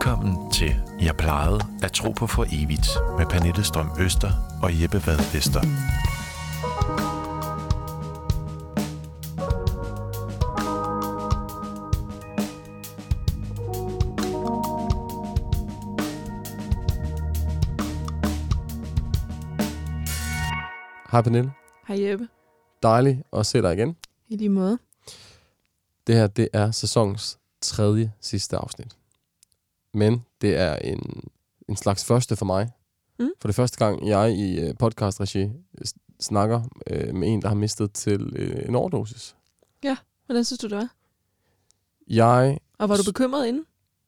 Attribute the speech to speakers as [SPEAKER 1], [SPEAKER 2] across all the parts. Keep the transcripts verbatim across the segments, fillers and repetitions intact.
[SPEAKER 1] Velkommen til Jeg plejede at tro på for evigt med Pernille Strøm Øster og Jeppe Vad Vester.
[SPEAKER 2] Hej Pernille.
[SPEAKER 3] Hej Jeppe.
[SPEAKER 2] Dejligt at se dig igen.
[SPEAKER 3] I lige måde.
[SPEAKER 2] Det her, det er sæsonens tredje sidste afsnit. Men det er en, en slags første for mig. Mm. For det første gang, jeg i podcast-regi snakker øh, med en, der har mistet til øh, en overdosis.
[SPEAKER 3] Ja, hvordan synes du det var?
[SPEAKER 2] Jeg...
[SPEAKER 3] Og var du bekymret inden?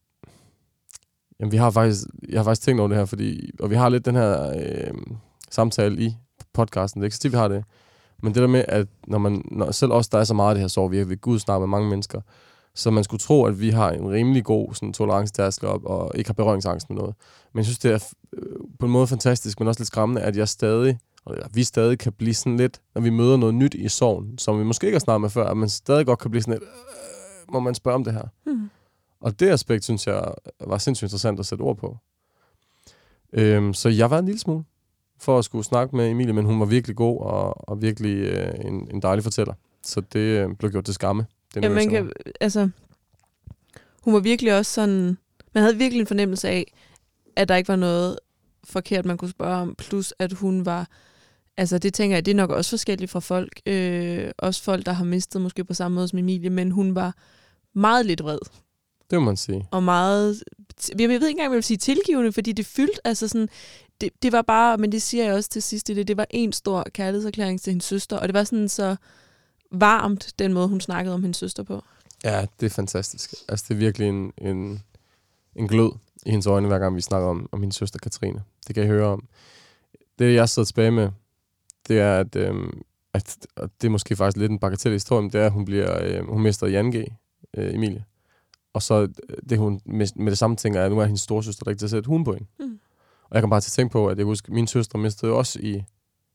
[SPEAKER 2] Jamen, vi har faktisk, jeg har faktisk tænkt over det her, fordi... Og vi har lidt den her øh, samtale i podcasten. Det er ikke så tit, vi har det. Men det der med, at når man, når selv os, der er så meget af det her sorg, vi har ved Gud snart med mange mennesker, så man skulle tro, at vi har en rimelig god sådan, tolerancetærskel op, og ikke har berøringsangst med noget. Men jeg synes, det er øh, på en måde fantastisk, men også lidt skræmmende, at jeg stadig, eller vi stadig kan blive sådan lidt, når vi møder noget nyt i sorgen, som vi måske ikke har snakket med før, at man stadig godt kan blive sådan lidt, øh, må man spørge om det her. Mm. Og det aspekt, synes jeg, var sindssygt interessant at sætte ord på. Øhm, så jeg var en lille smule for at skulle snakke med Emilie, men hun var virkelig god og, og virkelig øh, en, en dejlig fortæller. Så det øh, blev gjort til skamme.
[SPEAKER 3] Ja, man kan, altså, hun var virkelig også sådan, man havde virkelig en fornemmelse af, at der ikke var noget forkert, man kunne spørge om, plus at hun var, altså det tænker jeg, det er nok også forskelligt fra folk, øh, også folk, der har mistet måske på samme måde som Emilie, men hun var meget lidt vred.
[SPEAKER 2] Det må man sige.
[SPEAKER 3] Og meget, jeg ved ikke engang, hvad jeg vil sige tilgivende, fordi det fyldte, altså sådan, det, det var bare, men det siger jeg også til sidst i det, det var en stor kærlighedserklæring til hendes søster, og det var sådan så varmt, den måde, hun snakkede om hendes søster på. Ja,
[SPEAKER 2] det er fantastisk. Altså, det er virkelig en, en, en glød i hendes øjne, hver gang vi snakker om, om hendes søster Katrine. Det kan jeg høre om. Det, jeg sidder tilbage med, det er, at, øhm, at og det er måske faktisk lidt en bagatellig historie, men det er, at hun, bliver, øh, hun mister Jan G., øh, Emilie. Og så det, hun med, med det samme tænker, at nu er hendes storesøster, der ikke til at sætte hun på hende. Mm. Og jeg kan bare til at tænke på, at jeg husker, at min søster mistede også i,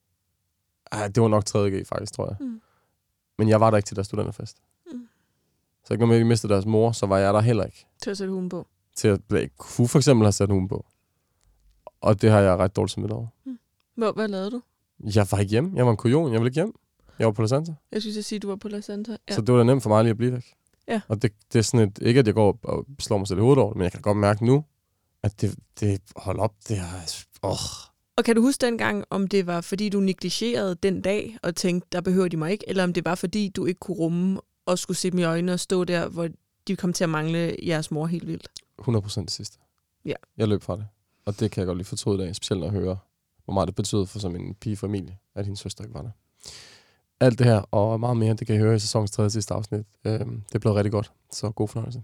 [SPEAKER 2] ah, det var nok tredje G faktisk, tror jeg. Mm. Men jeg var der ikke til deres studenterfest. Mm. Så ikke når de mistede deres mor, så var jeg der heller ikke.
[SPEAKER 3] Til at sætte hun på?
[SPEAKER 2] Til at kunne for eksempel have sat hun på. Og det har jeg ret dårligt smidt over.
[SPEAKER 3] Mm. Hvor, hvad lavede du?
[SPEAKER 2] Jeg var ikke hjemme. Jeg var en kujon. Jeg ville ikke hjem. Jeg var på La Santa.
[SPEAKER 3] Jeg synes, jeg siger, at du var på La Santa. Ja.
[SPEAKER 2] Så det var da nemt for mig lige at blive væk.
[SPEAKER 3] Ja.
[SPEAKER 2] Og det, det er sådan et, ikke at jeg går og slår mig selv i hovedet over det, men jeg kan godt mærke nu, at det, det hold op, det er... Åh.
[SPEAKER 3] Og kan du huske dengang, om det var, fordi du negligerede den dag, og tænkte, der behøver de mig ikke, eller om det var, fordi du ikke kunne rumme og skulle se dem i øjnene og stå der, hvor de kom til at mangle jeres mor helt vildt?
[SPEAKER 2] hundrede procent det sidste.
[SPEAKER 3] Ja.
[SPEAKER 2] Jeg løb fra det. Og det kan jeg godt lige fortryde i dag, specielt at høre, hvor meget det betød for som en pigefamilie, at hendes søster ikke var der. Alt det her og meget mere, det kan I høre i sæsonens tredje sidste afsnit. Øhm, det blev rigtig godt, så god fornøjelse.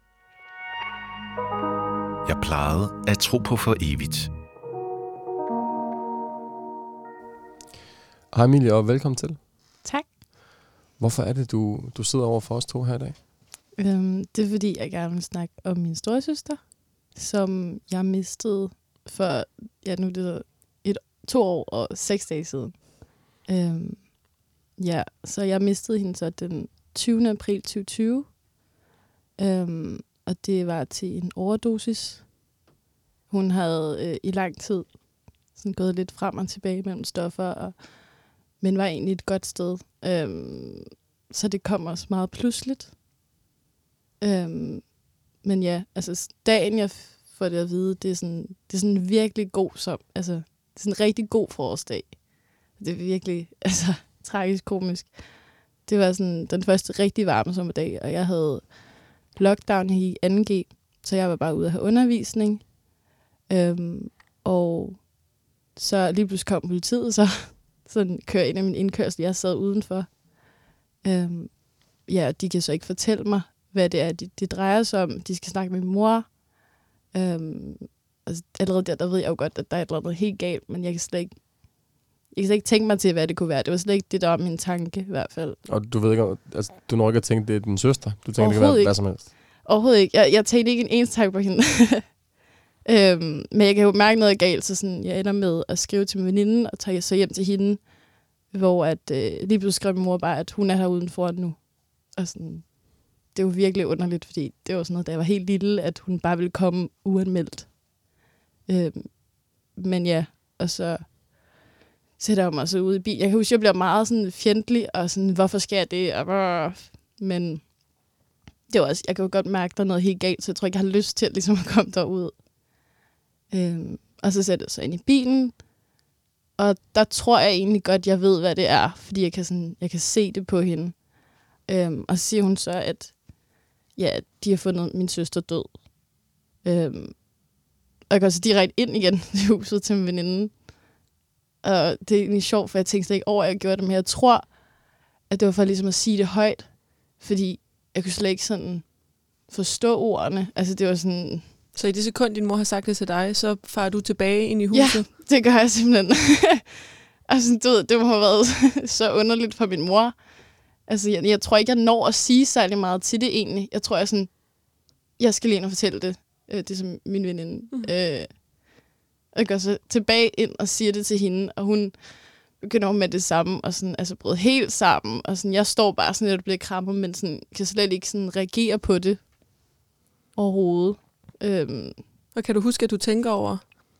[SPEAKER 1] Jeg plejede at tro på for evigt.
[SPEAKER 2] Hej Emilie, og velkommen til.
[SPEAKER 4] Tak.
[SPEAKER 2] Hvorfor er det, du, du sidder over for os to her i dag?
[SPEAKER 4] Øhm, det er fordi, jeg gerne vil snakke om min storesøster, som jeg mistede for ja, nu er det et, to år og seks dage siden. Øhm, ja, så jeg mistede hende så den tyvende april tyve tyve. Øhm, og det var til en overdosis. Hun havde øh, i lang tid sådan gået lidt frem og tilbage mellem stoffer, og, men var egentlig et godt sted. Øhm, så det kom også meget pludseligt. Øhm, men ja, altså dagen jeg får det at vide, det er sådan, det er sådan virkelig god som, altså det er sådan en rigtig god forårsdag. Det er virkelig, altså tragisk komisk. Det var sådan den første rigtig varme sommerdag, og jeg havde lockdown i anden G, så jeg var bare ude at have undervisning. Øhm, og så lige pludselig kom politiet, så sådan kører en af mine indkørsel, jeg sad udenfor. Øhm, ja, de kan så ikke fortælle mig, hvad det er, det de drejer sig om. De skal snakke med min mor. Øhm, altså, allerede der, der ved jeg jo godt, at der er et eller andet helt galt, men jeg kan slet ikke, jeg kan slet ikke tænke mig til, hvad det kunne være. Det var slet ikke det, der var min tanke, i hvert fald.
[SPEAKER 2] Og du ved ikke, altså, du når ikke at tænke, det er din søster. Du tænker, det kan være hvad som helst.
[SPEAKER 4] Overhovedet ikke. Jeg, jeg tænkte ikke en eneste tanke på hende. øhm, men jeg kan jo mærke noget galt, så sådan, jeg ender med at skrive til min veninde, og tager så hjem til hende, hvor at, øh, lige pludselig skrev min mor bare, at hun er her udenfor nu. Og sådan, det var virkelig underligt, fordi det var sådan noget, da jeg var helt lille, at hun bare ville komme uanmeldt. Øh, men ja, og så sætter jeg mig så ud i bil. Jeg kan huske, jeg bliver meget sådan fjendtlig, og sådan, hvorfor skal jeg det? Og, men det var også, jeg kan jo godt mærke, der er noget helt galt, så jeg tror ikke, jeg har lyst til ligesom at komme derud. Øhm, og så sætter jeg så ind i bilen, og der tror jeg egentlig godt, jeg ved, hvad det er, fordi jeg kan, sådan, jeg kan se det på hende. Øhm, og så siger hun så, at ja, de har fundet min søster død. Øhm, og jeg går så direkte ind igen i huset til min veninde. Og det er egentlig sjovt, for jeg tænkte slet ikke over, at jeg gjorde det, men jeg tror, at det var for ligesom at sige det højt, fordi jeg kunne slet ikke sådan forstå ordene. Altså det var sådan...
[SPEAKER 3] Så i det sekund, din mor har sagt det til dig, så farer du tilbage ind i huset?
[SPEAKER 4] Ja, det gør jeg simpelthen. Altså du ved, det må have været så underligt for min mor. Altså jeg, jeg tror ikke, jeg når at sige særlig meget til det egentlig. Jeg tror, jeg sådan, jeg skal lige ind og fortælle det. Det er som min veninde. Mm. Øh, og jeg går så tilbage ind og siger det til hende, og hun begynder med det samme, og sådan, altså brød helt sammen, og sådan, jeg står bare sådan lidt og bliver krammet, men sådan, kan slet ikke sådan reagere på det overhovedet. Øhm.
[SPEAKER 3] Og kan du huske, at du tænker over,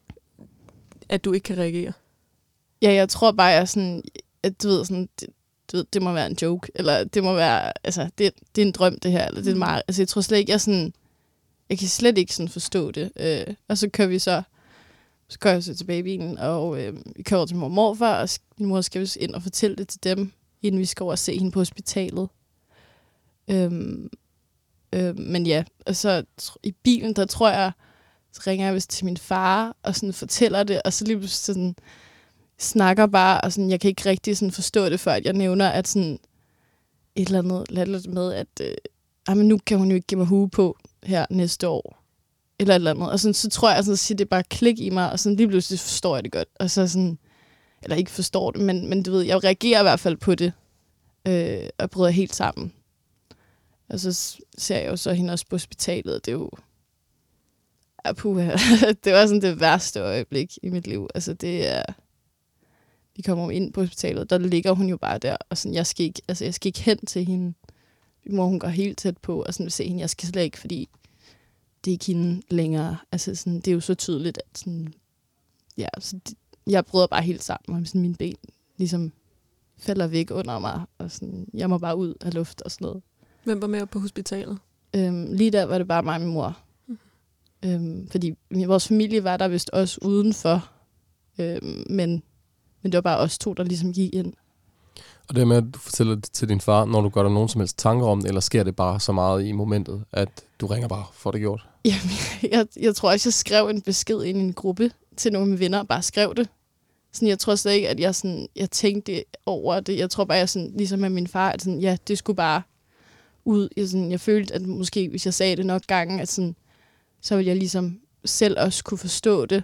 [SPEAKER 3] at du ikke kan reagere?
[SPEAKER 4] Ja, jeg tror bare, jeg sådan, at du ved, sådan, det, du ved, det må være en joke, eller det må være, altså, det, det er en drøm, det her, eller det er meget, altså, jeg tror slet ikke, jeg sådan, jeg kan slet ikke sådan forstå det. Øh, og så kører vi så, så kører jeg så tilbage i bilen, og øh, vi kører over til mor og morfar, og min mor skal vi ind og fortælle det til dem, inden vi skal over og se hende på hospitalet. Øhm, øh, men ja, og så i bilen, der tror jeg, så ringer jeg vist til min far, og sådan fortæller det, og så lige pludselig sådan, snakker bare, og sådan, jeg kan ikke rigtig sådan forstå det, før at jeg nævner, at sådan et eller andet latterligt med, at øh, jamen, nu kan hun jo ikke give mig hue på her næste år, eller et eller andet. Og sådan, så tror jeg, sådan, at det er bare klik i mig, og sådan lige pludselig forstår jeg det godt. Og så sådan, eller ikke forstår det, men, men du ved, jeg reagerer i hvert fald på det, øh, og bryder helt sammen. Og så ser jeg jo så hende også på hospitalet, det er jo, ja, puha, det var sådan det værste øjeblik i mit liv. Altså det er, vi kommer ind på hospitalet, der ligger hun jo bare der, og sådan, jeg skal ikke, altså jeg skal ikke hen til hende. Min mor, hun går helt tæt på, og sådan vil se hende, jeg skal slet ikke, fordi det er ikke hende længere. Altså sådan, det er jo så tydeligt, at sådan, ja, så det, jeg bryder bare helt sammen, og sådan mine ben ligesom falder væk under mig, og sådan, jeg må bare ud af luft og sådan noget.
[SPEAKER 3] Hvem var med på hospitalet?
[SPEAKER 4] Øhm, lige der var det bare mig og min mor. Mm. Øhm, fordi vores familie var der vist også udenfor, øhm, men, men det var bare os to, der ligesom gik ind.
[SPEAKER 2] Og det med, at du fortæller det til din far, når du gør dig nogen som helst tanker om det, eller sker det bare så meget i momentet, at du ringer bare for det gjort?
[SPEAKER 4] Jamen, jeg, jeg tror også, jeg skrev en besked ind i en gruppe til nogle af mine venner, og bare skrev det. Sådan, jeg tror slet ikke, at jeg, sådan, jeg tænkte over det. Jeg tror bare, jeg sådan, ligesom med min far, at sådan, ja, det skulle bare ud. Jeg, sådan, jeg følte, at måske, hvis jeg sagde det nok gange, at sådan, så ville jeg ligesom selv også kunne forstå det.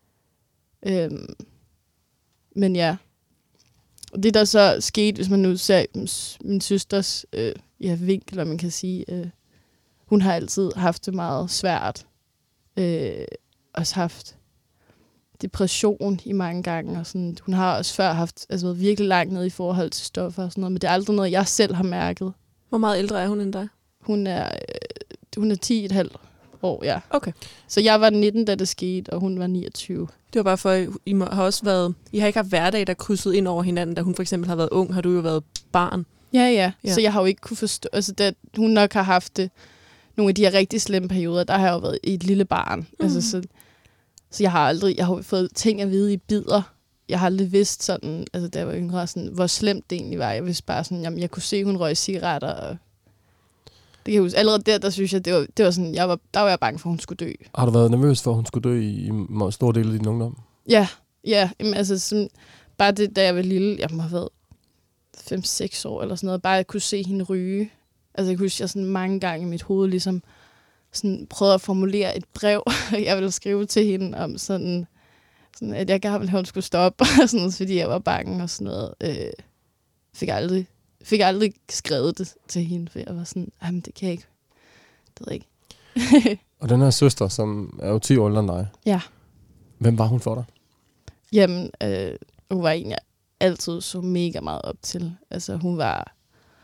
[SPEAKER 4] Øhm, men ja, og det der så skete, hvis man nu ser min søsters øh, ja, vinkel, eller man kan sige, øh, hun har altid haft det meget svært. Øh, også haft depression i mange gange, og sådan, hun har også før haft altså, været virkelig langt ned i forhold til stoffer og sådan noget, men det er aldrig noget, jeg selv har mærket.
[SPEAKER 3] Hvor meget ældre er hun end dig?
[SPEAKER 4] Hun er, øh, hun er ti komma fem år, ja.
[SPEAKER 3] Okay.
[SPEAKER 4] Så jeg var nitten, da det skete, og hun var niogtyve.
[SPEAKER 3] Det var bare for, at I må, har også været, I har ikke haft hverdag, der krydsede ind over hinanden. Da hun for eksempel har været ung, har du jo været barn.
[SPEAKER 4] Ja, ja. ja. Så jeg har jo ikke kunne forstå, altså da hun nok har haft det, nogle af de her rigtig slemme perioder, der har jeg jo været et lille barn. Mm. Altså, så, så jeg har aldrig, jeg har fået ting at vide i bidder. Jeg har aldrig vidst sådan, altså da jeg var yngre, sådan, hvor slemt det egentlig var. Jeg vidste bare sådan, jamen jeg kunne se, hun røg cigaretter, og det kan jeg huske. Allerede der, der synes jeg, det var, det var sådan, jeg var, der var jeg bange for, at hun skulle dø.
[SPEAKER 2] Har du været nervøs for, at hun skulle dø i en stor del af din ungdom?
[SPEAKER 4] Ja, ja. Jamen, altså, sådan, bare det, da jeg var lille, jeg må have været fem seks år eller sådan noget, bare at kunne se hende ryge. Altså jeg kunne huske, jeg sådan mange gange i mit hoved ligesom sådan prøvede at formulere et brev, jeg ville skrive til hende om sådan, sådan at jeg gerne ville have, hun skulle stoppe, sådan noget, fordi jeg var bange og sådan noget. Øh, fik aldrig fik aldrig skrevet det til hende, for jeg var sådan, jamen det kan jeg ikke. Det ved jeg ikke.
[SPEAKER 2] Og den her søster, som er jo ti år ældre end dig.
[SPEAKER 4] Ja.
[SPEAKER 2] Hvem var hun for dig?
[SPEAKER 4] Jamen, øh, hun var en, jeg altid så mega meget op til. Altså hun var,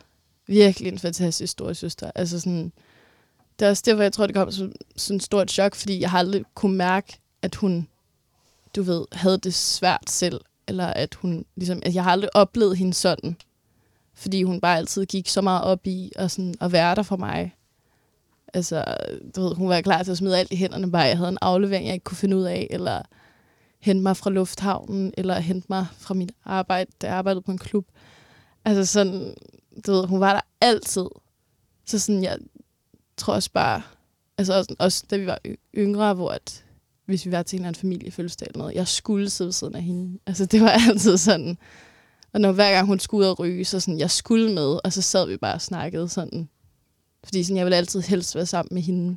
[SPEAKER 4] virkelig en fantastisk storesøster. Altså sådan, det er også derfor, jeg tror, det kom som sådan et stort chok, fordi jeg har aldrig kunne mærke, at hun, du ved, havde det svært selv, eller at hun, ligesom, at jeg har aldrig oplevet hende sådan, fordi hun bare altid gik så meget op i at, sådan, at være der for mig. Altså, du ved, hun var klar til at smide alt i hænderne, bare jeg havde en aflevering, jeg ikke kunne finde ud af, eller hente mig fra lufthavnen, eller hente mig fra mit arbejde, da jeg arbejdede på en klub. Altså sådan, du ved, hun var der altid. Så sådan, jeg tror også bare, altså også, også da vi var yngre, hvor at, hvis vi var til en eller anden familiefødselsdag eller noget, jeg skulle sidde ved siden af hende. Altså det var altid sådan. Og når hver gang hun skulle ud og ryge, så sådan, jeg skulle med, og så sad vi bare og snakkede sådan. Fordi sådan, jeg ville altid helst være sammen med hende.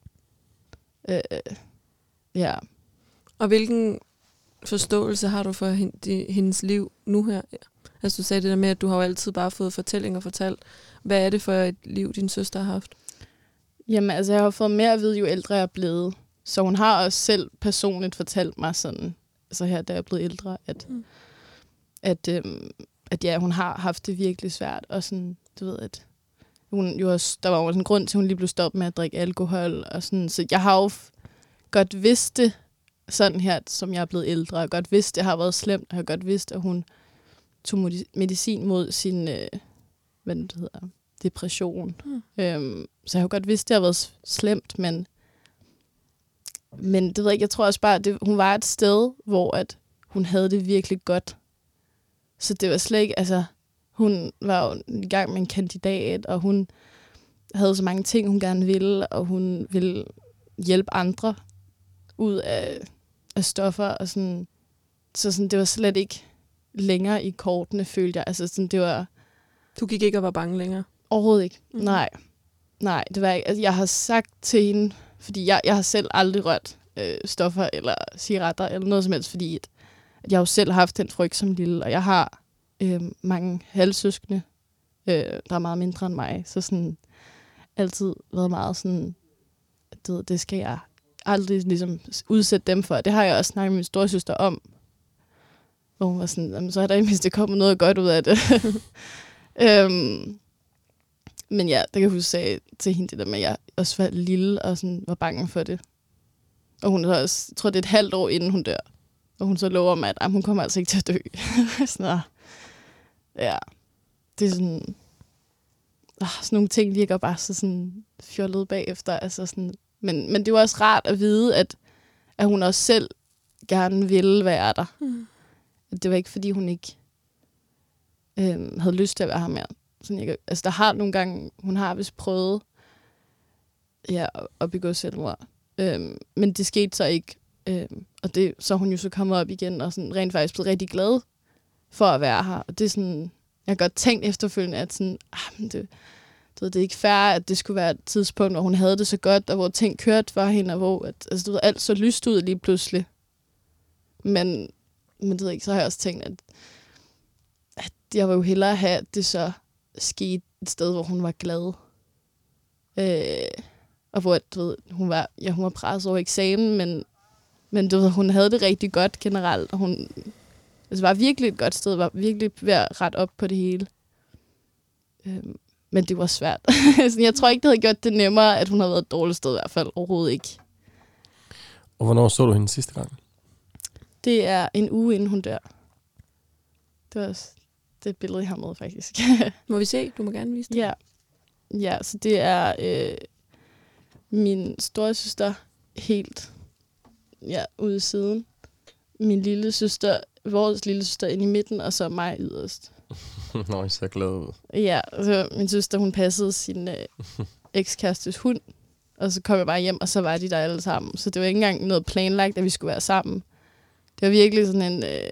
[SPEAKER 4] Øh, ja.
[SPEAKER 3] Og hvilken forståelse har du for hendes liv nu her? Altså du sagde det der med, at du har jo altid bare fået fortællinger fortalt. Hvad er det for et liv, din søster har haft?
[SPEAKER 4] Jamen altså, jeg har fået mere at vide, jo ældre jeg er blevet. Så hun har også selv personligt fortalt mig sådan, altså her, da jeg er blevet ældre, at, mm. at, øhm, at ja, hun har haft det virkelig svært. Og sådan, du ved, at hun jo også, der var jo en grund til, at hun lige blev stoppet med at drikke alkohol. Og sådan, så jeg har jo f- godt vidst det, sådan her, som jeg er blevet ældre. Jeg har godt vidst, det har været slemt. Jeg har godt vidst, at hun tog medicin mod sin, øh, hvad det hedder, depression. Mm. Øhm, så jeg har godt vidst, det har været slemt, men men det ved jeg ikke, jeg tror også bare, at det, hun var et sted, hvor at hun havde det virkelig godt. Så det var slet ikke, altså, hun var jo i gang med en kandidat, og hun havde så mange ting, hun gerne ville, og hun ville hjælpe andre ud af, af stoffer, og sådan. Så sådan, det var slet ikke længere i kortene, følte jeg. Altså, sådan, det var...
[SPEAKER 3] Du gik ikke og var bange længere?
[SPEAKER 4] Overhovedet ikke.
[SPEAKER 3] Mm. Nej.
[SPEAKER 4] Nej, det var ikke. Altså, jeg har sagt til hende, fordi jeg, jeg har selv aldrig rørt øh, stoffer eller cigaretter eller noget som helst, fordi at, at jeg jo selv har haft den frygt som lille, og jeg har øh, mange halvsøskende, øh, der er meget mindre end mig, så sådan altid været meget sådan, det, det skal jeg aldrig ligesom udsætte dem for. Det har jeg også snakket med min storesøster om, hvor hun var sådan, så er der i mindst det kommer noget godt ud af det. øhm, men ja, der kan jeg huske, sagde til hende det der med, at jeg også var lille og sådan, var bange for det. Og hun er også, jeg tror det er et halvt år inden hun dør. Og hun så lover mig, at hun kommer altså ikke til at dø. sådan, ja, det er sådan, ah, sådan nogle ting virker bare så sådan fjollet bagefter. Altså sådan, men, men det var også rart at vide, at, at hun også selv gerne ville være der. Mm. Det var ikke, fordi hun ikke øh, havde lyst til at være her mere. Sådan, jeg, altså, der har nogle gange, hun har vist prøvet ja, at begå selvmord. Øhm, men det skete så ikke. Øhm, og det, så er hun jo så kommet op igen, og sådan, rent faktisk blevet rigtig glad for at være her. Og det er sådan, jeg har godt tænkt efterfølgende, at sådan, ah, det, det, det er ikke fair, at det skulle være et tidspunkt, hvor hun havde det så godt, og hvor ting kørte for hende, og hvor at, altså, det, alt så lyst ud lige pludselig. Men, men det ikke, så har jeg også tænkt, at, at jeg vil jo hellere have, at det så skete et sted, hvor hun var glad. Øh, og hvor du ved, hun var, ja, hun var presset over eksamen, men, men du ved, hun havde det rigtig godt generelt, og hun altså, var virkelig et godt sted, var virkelig ved at rette op på det hele. Øh, men det var svært. Jeg tror ikke, det havde gjort det nemmere, at hun havde været et dårligt sted i hvert fald. Overhovedet ikke.
[SPEAKER 2] Og hvornår så du hende sidste gang?
[SPEAKER 4] Det er en uge, inden hun dør. Det var også det billede, jeg har med, faktisk.
[SPEAKER 3] Må vi se? Du må gerne vise det.
[SPEAKER 4] Ja, ja så det er øh, min storesøster helt ja, ude i siden. Min lille søster, vores lille søster inde i midten, og så mig yderst.
[SPEAKER 2] Nå, jeg ser glad ud.
[SPEAKER 4] Ja, så min søster, hun passede sin øh, ekskærestes hund, og så kom jeg bare hjem, og så var de der alle sammen. Så det var ikke engang noget planlagt, at vi skulle være sammen. Det var virkelig sådan en... Øh,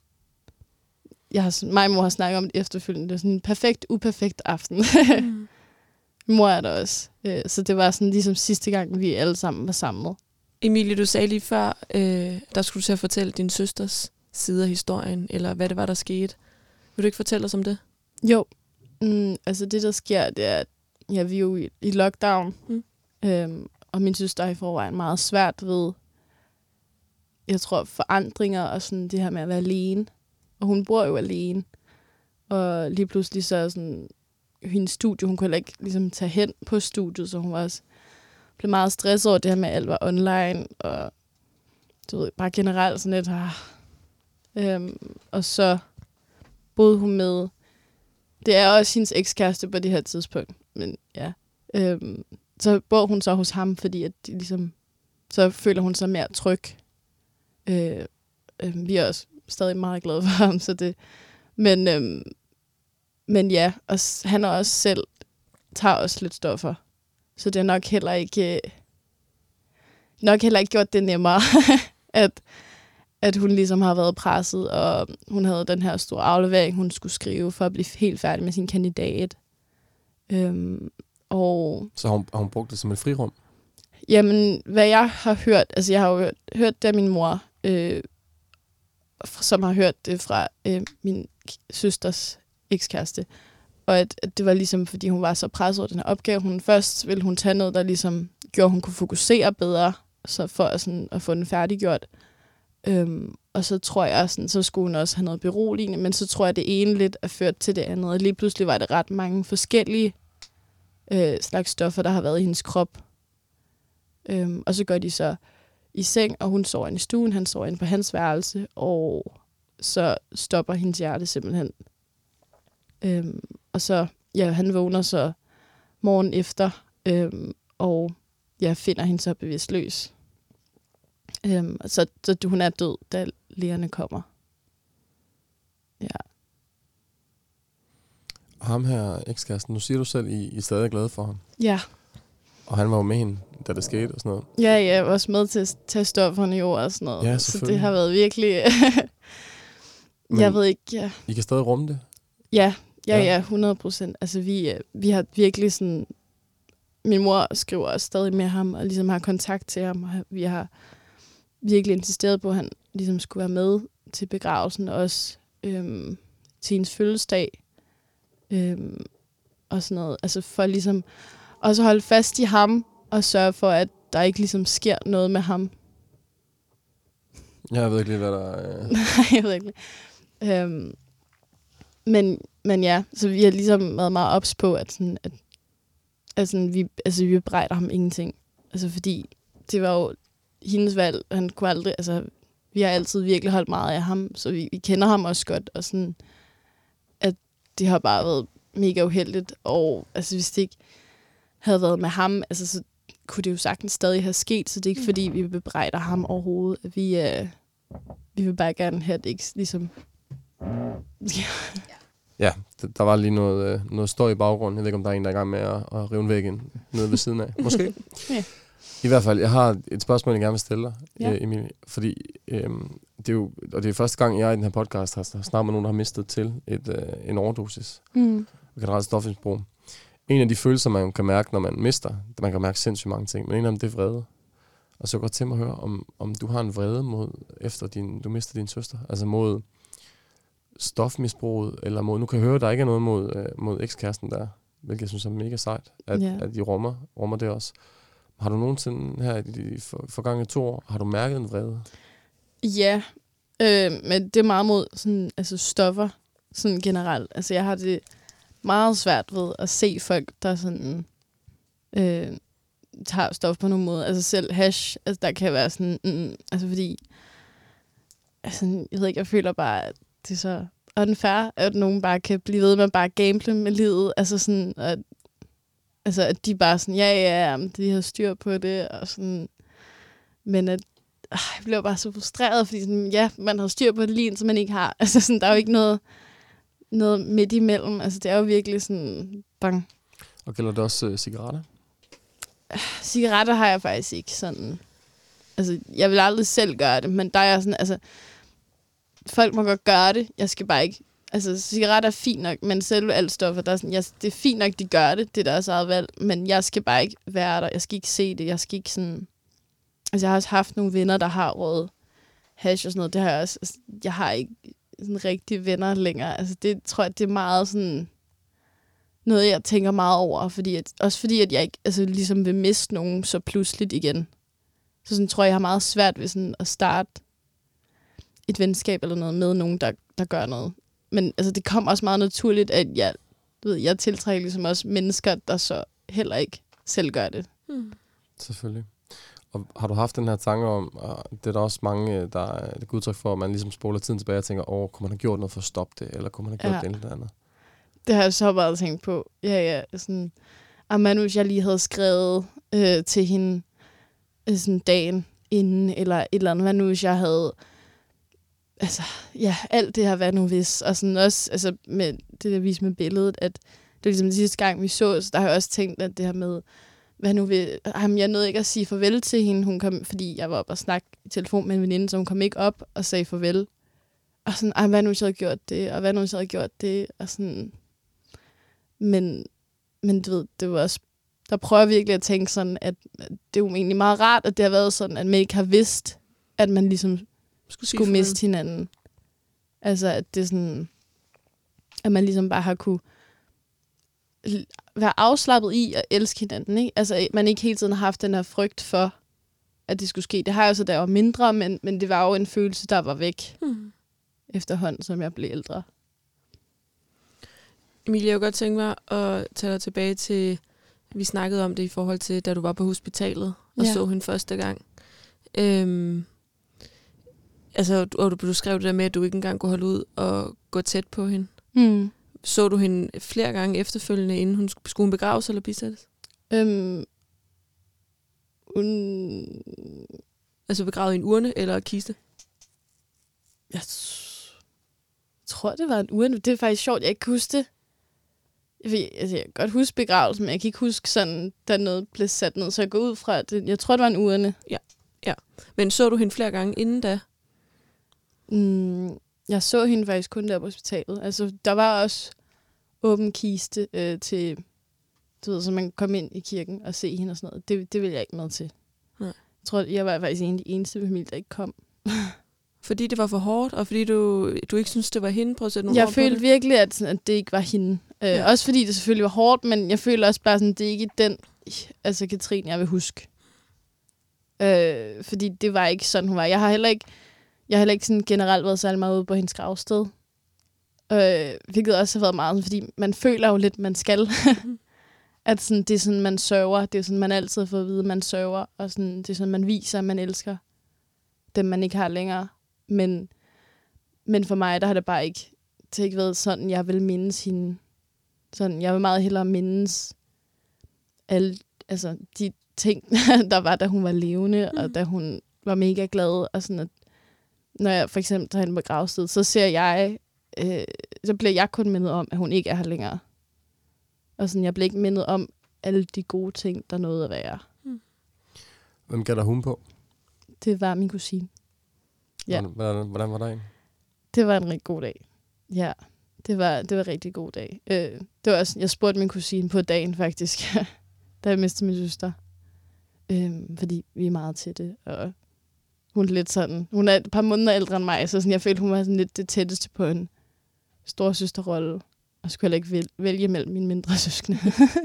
[SPEAKER 4] jeg har, mig og mor har snakket om det efterfølgende. Det var sådan en perfekt, uperfekt aften. Mm. Mor er der også. Øh, så det var sådan ligesom sidste gang, vi alle sammen var samlet.
[SPEAKER 3] Emilie, du sagde lige før, øh, der skulle du til at fortælle din søsters side af historien, eller hvad det var, der skete. Vil du ikke fortælle os om det?
[SPEAKER 4] Jo. Mm, altså det, der sker, det er, at ja, vi er jo i, i lockdown. Mm. Øhm, og min søster er i forvejen meget svært ved, jeg tror, forandringer og sådan det her med at være alene. Og hun bor jo alene. Og lige pludselig så sådan, hendes studie, hun kunne heller ikke ligesom tage hen på studiet, så hun var også blev meget stresset over det her med, at alt var online, og du ved, bare generelt sådan lidt. Ah. Øhm, og så boede hun med, det er også hendes ekskæreste på det her tidspunkt, men ja. Øhm, så bor hun så hos ham, fordi at de ligesom, så føler hun sig mere tryg. Øh, øh, vi er også stadig meget glade for ham, så det, men, øhm, men ja, og han er også selv, tager også lidt stoffer. Så det er nok heller ikke, nok heller ikke gjort det nemmere, at, at hun ligesom har været presset, og hun havde den her store aflevering, hun skulle skrive for at blive helt færdig med sin kandidat. Øhm, og
[SPEAKER 2] Så har hun, har hun brugt det som et frirum?
[SPEAKER 4] Jamen, hvad jeg har hørt, altså jeg har jo hørt, hørt det af min mor, øh, som har hørt det fra øh, min søsters ekskæreste, og at, at det var ligesom, fordi hun var så presset over den her opgave. Hun først ville hun tage noget, der ligesom gjorde, at hun kunne fokusere bedre, så for at, sådan, at få den færdiggjort. Øhm, og så tror jeg, sådan, så skulle hun også have noget beroligende, men så tror jeg, det ene lidt er ført til det andet. Og lige pludselig var det ret mange forskellige øh, slags stoffer, der har været i hendes krop. Øhm, og så går de så i seng, og hun sover inde i stuen, han sover inde på hans værelse, og så stopper hendes hjerte simpelthen. Øhm, og så, ja, han vågner så morgen efter, øhm, og ja, finder hende så bevidstløs. Øhm, så, så hun er død, da lægerne kommer. Ja.
[SPEAKER 2] Og ham her, ekskæresten, nu siger du selv, I, I er stadig glade for ham.
[SPEAKER 4] Ja.
[SPEAKER 2] Og han var jo med hende, da det skete og sådan noget.
[SPEAKER 4] Ja, jeg var også med til at tage stofferne jo og sådan noget.
[SPEAKER 2] Ja,
[SPEAKER 4] så det har været virkelig...
[SPEAKER 2] Men
[SPEAKER 4] jeg ved ikke... Ja.
[SPEAKER 2] I kan stadig rumme det?
[SPEAKER 4] Ja, ja,
[SPEAKER 2] Ja.
[SPEAKER 4] ja, hundrede procent. Altså, vi, vi har virkelig sådan... Min mor skriver også stadig med ham, og ligesom har kontakt til ham, og vi har virkelig insisteret på, at han ligesom skulle være med til begravelsen, også øhm, til hendes fødselsdag, øhm, og sådan noget. Altså, for ligesom også holde fast i ham, og sørge for, at der ikke ligesom sker noget med ham.
[SPEAKER 2] Jeg ved ikke lige, hvad der er... Øh...
[SPEAKER 4] Nej, jeg ved ikke. Øhm, men, men ja, så vi har ligesom været meget ops på, at, sådan, at, at sådan, vi, altså, vi bebrejder ham ingenting. Altså fordi det var jo hendes valg. Han kunne aldrig, altså, vi har altid virkelig holdt meget af ham, så vi, vi kender ham også godt. Og sådan, at det har bare været mega uheldigt. Og altså, hvis det ikke havde været med ham, altså, så kunne det jo sagtens stadig have sket. Så det er ikke fordi, vi bebrejder ham overhovedet. Vi, øh, vi vil bare gerne have det ikke ligesom...
[SPEAKER 2] Ja, der var lige noget, øh, noget støj i baggrunden. Jeg ved ikke, om der er en, der er i gang med at, at rive en væg ind nede ved siden af. Måske.
[SPEAKER 4] Ja.
[SPEAKER 2] I hvert fald, jeg har et spørgsmål, jeg gerne vil stille dig,
[SPEAKER 4] Ja.
[SPEAKER 2] øh, Emilie. Fordi øh, det er jo, og det er første gang, jeg i den her podcast har snakket med nogen, der har mistet til et, øh, en overdosis.
[SPEAKER 4] Mm.
[SPEAKER 2] Og generelt stofmisbrug. En af de følelser, man kan mærke, når man mister, man kan mærke sindssygt mange ting, men en af dem, det er vrede. Og så godt til mig at høre, om, om du har en vrede mod, efter din, du mister din søster, altså mod stofmisbruget, eller mod, nu kan jeg høre, at der ikke er noget mod, øh, mod ekskæresten der, hvilket jeg synes er mega sejt, at,
[SPEAKER 4] Ja.
[SPEAKER 2] at de rummer, rummer det også. Har du nogensinde her i de for, forgangne to år, har du mærket en vrede?
[SPEAKER 4] Ja, øh, men det er meget mod sådan, altså stoffer sådan generelt. Altså jeg har det meget svært ved at se folk, der sådan øh, tager stof på nogen måde. Altså selv hash, altså der kan være sådan, mm, altså fordi, altså jeg ved ikke, jeg føler bare, at det er så unfair, at nogen bare kan blive ved med at bare gamble med livet. Altså sådan, at, altså at de bare sådan, ja, ja, ja, de har styr på det, og sådan, men at øh, jeg bliver bare så frustreret, fordi sådan, ja, man har styr på det lige, som man ikke har. Altså sådan, der er jo ikke noget, noget midt imellem. Altså det er jo virkelig sådan, bang.
[SPEAKER 2] Og gælder det også øh, cigaretter?
[SPEAKER 4] Cigaretter har jeg faktisk ikke sådan, altså jeg vil aldrig selv gøre det, men der er jeg sådan, altså folk må godt gøre det, jeg skal bare ikke, altså cigaretter er fint nok, men selve alt stoffer, der er sådan, jeg, det er fint nok, de gør det, det er deres eget valg, men jeg skal bare ikke være der, jeg skal ikke se det, jeg skal ikke sådan, altså jeg har også haft nogle venner, der har råd hash og sådan noget, det har jeg også, altså, jeg har ikke sådan rigtige venner længere, altså det tror jeg, det er meget sådan, noget jeg tænker meget over, fordi at, også fordi, at jeg ikke, altså ligesom vil miste nogen så pludseligt igen, så sådan tror jeg, jeg har meget svært ved sådan at starte et venskab eller noget med nogen, der, der gør noget. Men altså, det kom også meget naturligt, at jeg du ved, jeg tiltrækker ligesom også mennesker, der så heller ikke selv gør det.
[SPEAKER 3] Mm.
[SPEAKER 2] Selvfølgelig. Og har du haft den her tanke om, og det er der også mange, der er et udtryk for, at man ligesom spoler tiden tilbage og tænker, åh, kunne man have gjort noget for at stoppe det, eller kunne man have gjort
[SPEAKER 4] Ja.
[SPEAKER 2] det eller det andet?
[SPEAKER 4] Det har jeg så meget tænkt på. Ja, ja, sådan, at man, hvis jeg lige havde skrevet øh, til hende øh, sådan dagen inden, eller et eller andet, hvad nu, hvis jeg havde, altså, ja, alt det her, hvad nu hvis, og sådan også, altså, med det der vis med billedet, at det var ligesom den sidste gang, vi så, så der har jeg også tænkt, at det her med, hvad nu vil, jamen, jeg nåede ikke at sige farvel til hende, hun kom, fordi jeg var oppe og snakke i telefon med en veninde, så hun kom ikke op og sagde farvel. Og sådan, ej, hvad nu hvis jeg havde gjort det, og hvad nu hvis jeg havde gjort det, og sådan, men, men du ved, det var også, der prøver jeg virkelig at tænke sådan, at det er jo egentlig meget rart, at det har været sådan, at man ikke har vidst, at man ligesom
[SPEAKER 3] Skulle,
[SPEAKER 4] skulle miste hinanden. Altså, at det er sådan, at man ligesom bare har kunne være afslappet i at elske hinanden, ikke? Altså, at man ikke hele tiden har haft den her frygt for, at det skulle ske. Det har jeg jo så, da jeg var mindre, men, men det var jo en følelse, der var væk
[SPEAKER 3] Mm.
[SPEAKER 4] efterhånden, som jeg blev ældre.
[SPEAKER 3] Emilie, jeg kunne godt tænke mig at tage dig tilbage til, vi snakkede om det i forhold til, da du var på hospitalet og
[SPEAKER 4] Ja.
[SPEAKER 3] så hende første gang. Øhm, altså, du- og du, du skrev det der med, at du ikke engang kunne holde ud og gå tæt på hende.
[SPEAKER 4] Mm.
[SPEAKER 3] Så du hende flere gange efterfølgende, inden hun skulle, skulle hun begraves eller bisættes?
[SPEAKER 4] Øhm, un...
[SPEAKER 3] Altså begravet i en urne eller kiste?
[SPEAKER 4] Jeg t- tror, det var en urne. Det er faktisk sjovt, jeg ikke kan huske det. Jeg, ved, altså, jeg kan godt huske begravelsen, men jeg kan ikke huske sådan, da noget blev sat ned. Så jeg går ud fra, at det, jeg tror, det var en urne.
[SPEAKER 3] Men så du hende flere gange inden da?
[SPEAKER 4] Mm, jeg så hende faktisk kun der på hospitalet. Altså, der var også åben kiste øh, til, du ved, så man kan komme ind i kirken og se hende og sådan noget. Det, det ville jeg ikke med til.
[SPEAKER 3] Nej.
[SPEAKER 4] Jeg tror, jeg var faktisk en af de eneste familie, der ikke kom.
[SPEAKER 3] Fordi det var for hårdt, og fordi du, du ikke synes det var hende? Prøv at sætte nogle
[SPEAKER 4] Jeg
[SPEAKER 3] ord på
[SPEAKER 4] følte
[SPEAKER 3] det.
[SPEAKER 4] virkelig, at, sådan, at det ikke var hende. Øh,
[SPEAKER 3] Ja.
[SPEAKER 4] ja. Også fordi det selvfølgelig var hårdt, men jeg føler også bare, sådan, at det ikke er den, altså Katrine, jeg vil huske. Øh, fordi det var ikke sådan, hun var. Jeg har heller ikke, jeg har heller ikke sådan generelt været særlig meget ude på hendes gravsted. Øh, hvilket også har været meget, fordi man føler jo lidt, man skal. At sådan, det er sådan, man sørger. Det er sådan, man altid har fået at vide, man sørger. Og sådan, det er sådan, man viser, at man elsker dem, man ikke har længere. Men, men for mig, der har det bare ikke, det har ikke været sådan, jeg vil mindes hende. Sådan, jeg vil meget hellere mindes alle, altså de ting, der var, da hun var levende, mm. og da hun var mega glad. Og sådan, at når jeg for eksempel tager hende på gravsted, så ser jeg, øh, så bliver jeg kun mindet om, at hun ikke er her længere. Og sådan, jeg bliver ikke mindet om alle de gode ting, der nåede at være.
[SPEAKER 2] Hvem gælder hun på?
[SPEAKER 4] Det var min kusine. Ja.
[SPEAKER 2] Hvordan, hvordan, hvordan var der en?
[SPEAKER 4] Det var en rigtig god dag. Ja, det var, det var en rigtig god dag. Øh, det var også, jeg spurgte min kusine på dagen faktisk, da jeg mistede min søster. Øh, fordi vi er meget tætte, og hun er lidt sådan, hun er et par måneder ældre end mig, så sådan, jeg følte, hun var sådan lidt det tætteste på en storsøsterrolle, og skulle heller ikke vælge, vælge mellem mine mindre søskende.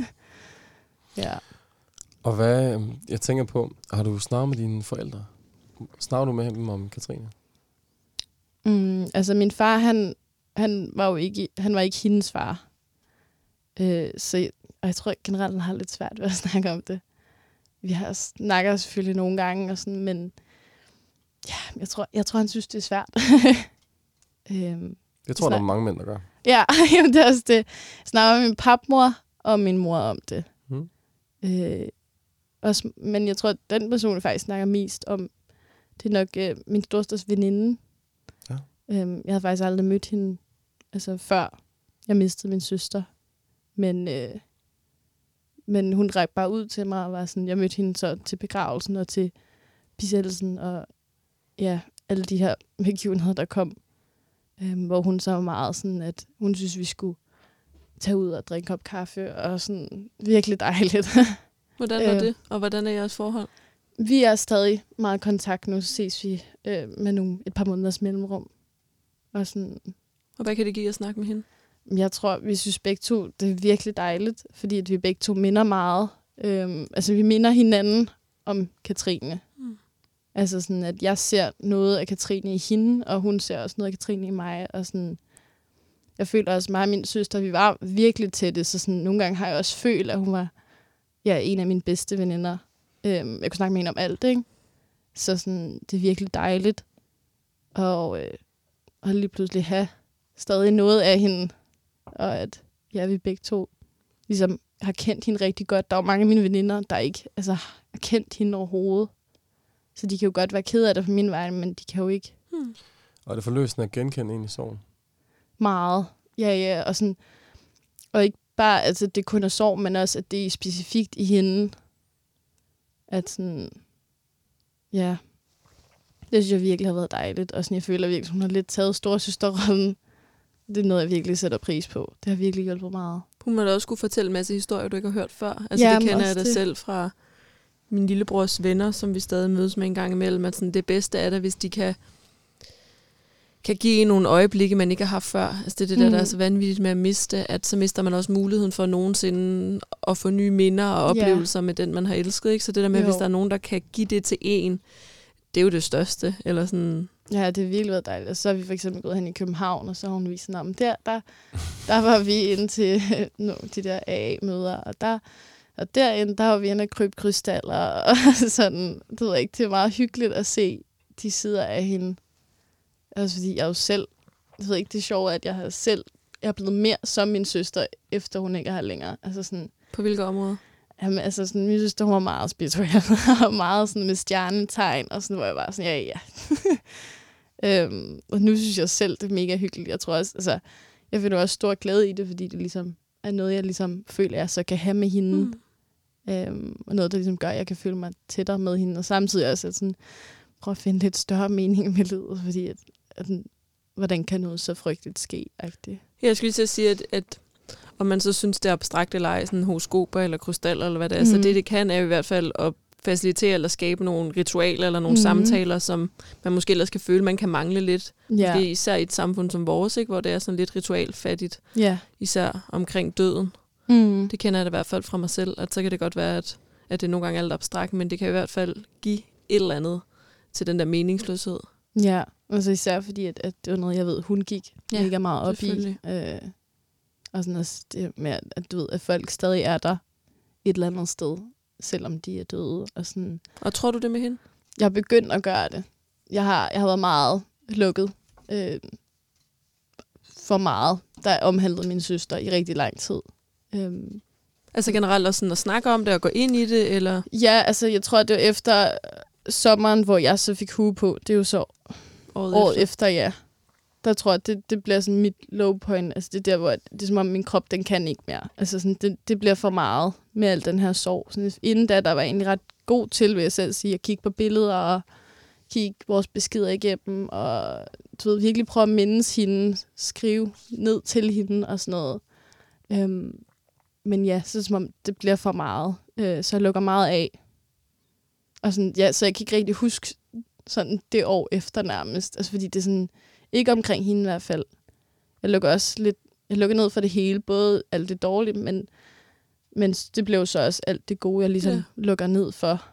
[SPEAKER 4] Ja.
[SPEAKER 2] Og hvad, øhm, jeg tænker på, har du snakket med dine forældre? Snakker du med dem om Katrine?
[SPEAKER 4] Mm, altså min far, han, han var jo ikke, han var ikke hendes far. Øh, så jeg, og jeg tror generelt, han har lidt svært ved at snakke om det. Vi har snakker selvfølgelig nogle gange, og sådan, men ja, jeg tror, jeg tror, han synes, det er svært. øhm,
[SPEAKER 2] Jeg tror,
[SPEAKER 4] Snak-
[SPEAKER 2] der er mange mænd, der gør.
[SPEAKER 4] ja, jamen, det er også det. Jeg snakker med min papmor og min mor om det.
[SPEAKER 2] Mm.
[SPEAKER 4] Øh, også, men jeg tror, at den person, jeg faktisk snakker mest om, det er nok øh, min storsters veninde.
[SPEAKER 2] Ja.
[SPEAKER 4] Øhm, jeg havde faktisk aldrig mødt hende, altså før jeg mistede min søster. Men, øh, men hun rækte bare ud til mig og var sådan, jeg mødte hende så til begravelsen og til bisættelsen og ja, alle de her begivenheder, der kom. Øhm, hvor hun så var meget sådan, at hun synes, vi skulle tage ud og drikke en kop kaffe, og sådan virkelig dejligt.
[SPEAKER 3] Hvordan var
[SPEAKER 4] Øh.
[SPEAKER 3] det, og hvordan er jeres forhold?
[SPEAKER 4] Vi er stadig meget i kontakt nu, så ses vi øh, med nogle, et par måneders mellemrum. Og sådan,
[SPEAKER 3] Og hvad kan det give at snakke med hende?
[SPEAKER 4] jeg tror, vi synes begge to, det er virkelig dejligt, fordi at vi begge to minder meget. Øhm, altså, vi minder hinanden om Katrine.
[SPEAKER 3] Mm.
[SPEAKER 4] Altså sådan, at jeg ser noget af Katrine i hende, og hun ser også noget af Katrine i mig. Og sådan, jeg føler også, mig og min søster, vi var virkelig tætte, så sådan, nogle gange har jeg også følt, at hun var ja, en af mine bedste veninder. Øhm, jeg kunne snakke med hende om alt, ikke? Så sådan, det er virkelig dejligt. Og, øh, og lige pludselig have stadig noget af hende. Og at ja, vi begge to ligesom har kendt hende rigtig godt. Der er jo mange af mine veninder, der ikke altså, har kendt hende overhovedet. Så de kan jo godt være ked af det på min vej, men de kan jo ikke.
[SPEAKER 3] Hmm.
[SPEAKER 2] Og er det forløsende at genkende en i sorgen?
[SPEAKER 4] Meget. Ja, ja. Og, sådan, og ikke bare, altså det kun er sorg, men også, at det er specifikt i hende. At sådan, ja, det synes jeg virkelig har været dejligt. Og sådan, jeg føler virkelig, at hun har lidt taget storesøsterrollen. Det er noget, jeg virkelig sætter pris på. Det har virkelig hjulpet meget.
[SPEAKER 3] Hun må da også kunne fortælle en masse historier, du ikke har hørt før. Altså,
[SPEAKER 4] Ja,
[SPEAKER 3] det kender jeg da
[SPEAKER 4] det.
[SPEAKER 3] selv fra min lillebrors venner, som vi stadig mødes med en gang imellem. At sådan, det bedste er det, hvis de kan, kan give nogle øjeblikke, man ikke har haft før. Altså, det er det der,
[SPEAKER 4] Mm.
[SPEAKER 3] der er så vanvittigt med at miste, at så mister man også muligheden for nogensinde at få nye minder og oplevelser yeah. med den, man har elsket. Ikke? Så det der med, jo. hvis der er nogen, der kan give det til en, det er jo det største. Eller sådan.
[SPEAKER 4] Ja, det har virkelig været dejligt. Og så har vi for eksempel gået hen i København, og så har hun vist sådan, om der, der, der var vi inde til no, de der A A-møder, og der og derinde, der var vi inde og krybe krystaller, og sådan, det ved jeg ikke, det er meget hyggeligt at se de sider af hende. Altså fordi jeg jo selv, jeg ved ikke, det er sjovt, at jeg har selv, jeg er blevet mere som min søster, efter hun ikke er her længere. Altså sådan,
[SPEAKER 3] på hvilke områder?
[SPEAKER 4] Jamen, altså sådan, min søster, hun var meget spirituel, og meget sådan med stjernetegn, og sådan, hvor jeg bare sådan, ja, ja. øhm, og nu synes jeg selv, det er mega hyggeligt. Jeg tror også, altså, jeg finder også stor glæde i det, fordi det ligesom er noget, jeg ligesom føler, jeg så kan have med hende. Mm. Øhm, og noget, der ligesom gør, at jeg kan føle mig tættere med hende, og samtidig også at sådan, prøve at finde lidt større mening med livet, fordi at, at, hvordan kan noget så frygteligt ske? Ja,
[SPEAKER 3] jeg skulle lige til at sige, at, at om man så synes, det er abstrakt eller ej, sådan horoskoper eller krystaller eller hvad det er, mm. så det, det kan, er i hvert fald at facilitere eller skabe nogle ritualer eller nogle mm. samtaler, som man måske ellers kan føle, man kan mangle lidt.
[SPEAKER 4] Ja.
[SPEAKER 3] Måske især i et samfund som vores, ikke, hvor det er sådan lidt ritualfattigt.
[SPEAKER 4] Ja.
[SPEAKER 3] Især omkring døden.
[SPEAKER 4] Mm.
[SPEAKER 3] Det kender jeg da i hvert fald fra mig selv, at så kan det godt være, at, at det nogle gange er lidt abstrakt, men det kan i hvert fald give et eller andet til den der meningsløshed.
[SPEAKER 4] Ja, altså især fordi, at, at det var noget, jeg ved, hun gik ja, mega meget op i. Øh, og sådan også det med, at du ved, at folk stadig er der et eller andet sted, selvom de er døde. Og, sådan.
[SPEAKER 3] Og tror du det med hende?
[SPEAKER 4] Jeg har begyndt at gøre det. Jeg har, jeg har været meget lukket øh, for meget, der omhandlede min søster i rigtig lang tid. Øh,
[SPEAKER 3] altså generelt også sådan at snakke om det og gå ind i det, eller?
[SPEAKER 4] Ja, altså jeg tror, det var efter sommeren, hvor jeg så fik hue på. Det er jo så året, året efter. efter, ja. Der tror jeg, det, det bliver sådan mit low point. Altså det er der, hvor det er som om min krop, den kan ikke mere. Altså sådan, det, det bliver for meget med al den her sorg. Sådan, inden da, der var egentlig ret god til, vil jeg selv sige, at kigge på billeder og kigge vores beskeder igennem. Og du ved, virkelig prøve at mindes hende, skrive ned til hende og sådan noget. Øhm, men ja, så er det som om, det bliver for meget. Øh, så jeg lukker meget af. Og sådan, ja, så jeg kan ikke rigtig huske sådan det år efter nærmest. Altså fordi det er sådan, ikke omkring hende i hvert fald. Jeg lukker også lidt, jeg lukker ned for det hele, både alt det dårlige, men, men det blev så også alt det gode, jeg ligesom ja. lukker ned for.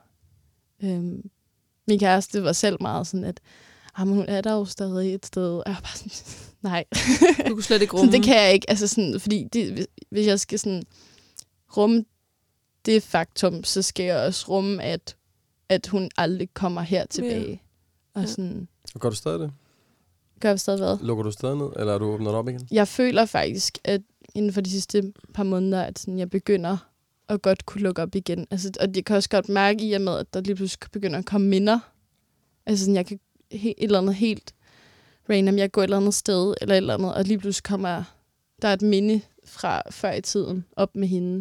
[SPEAKER 4] Øhm, min kæreste var selv meget sådan, at ah, hun er der jo stadig et sted. Og jeg var bare sådan, nej.
[SPEAKER 3] Du kunne slet ikke rumme.
[SPEAKER 4] Det kan jeg ikke, altså sådan, fordi det, hvis jeg skal sådan rumme det faktum, så skal jeg også rumme, at at hun aldrig kommer her tilbage. Ja. Og sådan,
[SPEAKER 2] og gør du stadig det?
[SPEAKER 4] Gør jeg stadig hvad?
[SPEAKER 2] Lukker du stadig ned, eller er du åbnet op igen?
[SPEAKER 4] Jeg føler faktisk, at inden for de sidste par måneder, at sådan, jeg begynder at godt kunne lukke op igen. Altså, og jeg kan også godt mærke i og med, at der lige pludselig begynder at komme minder. Altså sådan, jeg kan he- et eller andet helt random, jeg går et eller andet sted, eller et eller andet, og lige pludselig kommer der et minde fra før i tiden op med hende.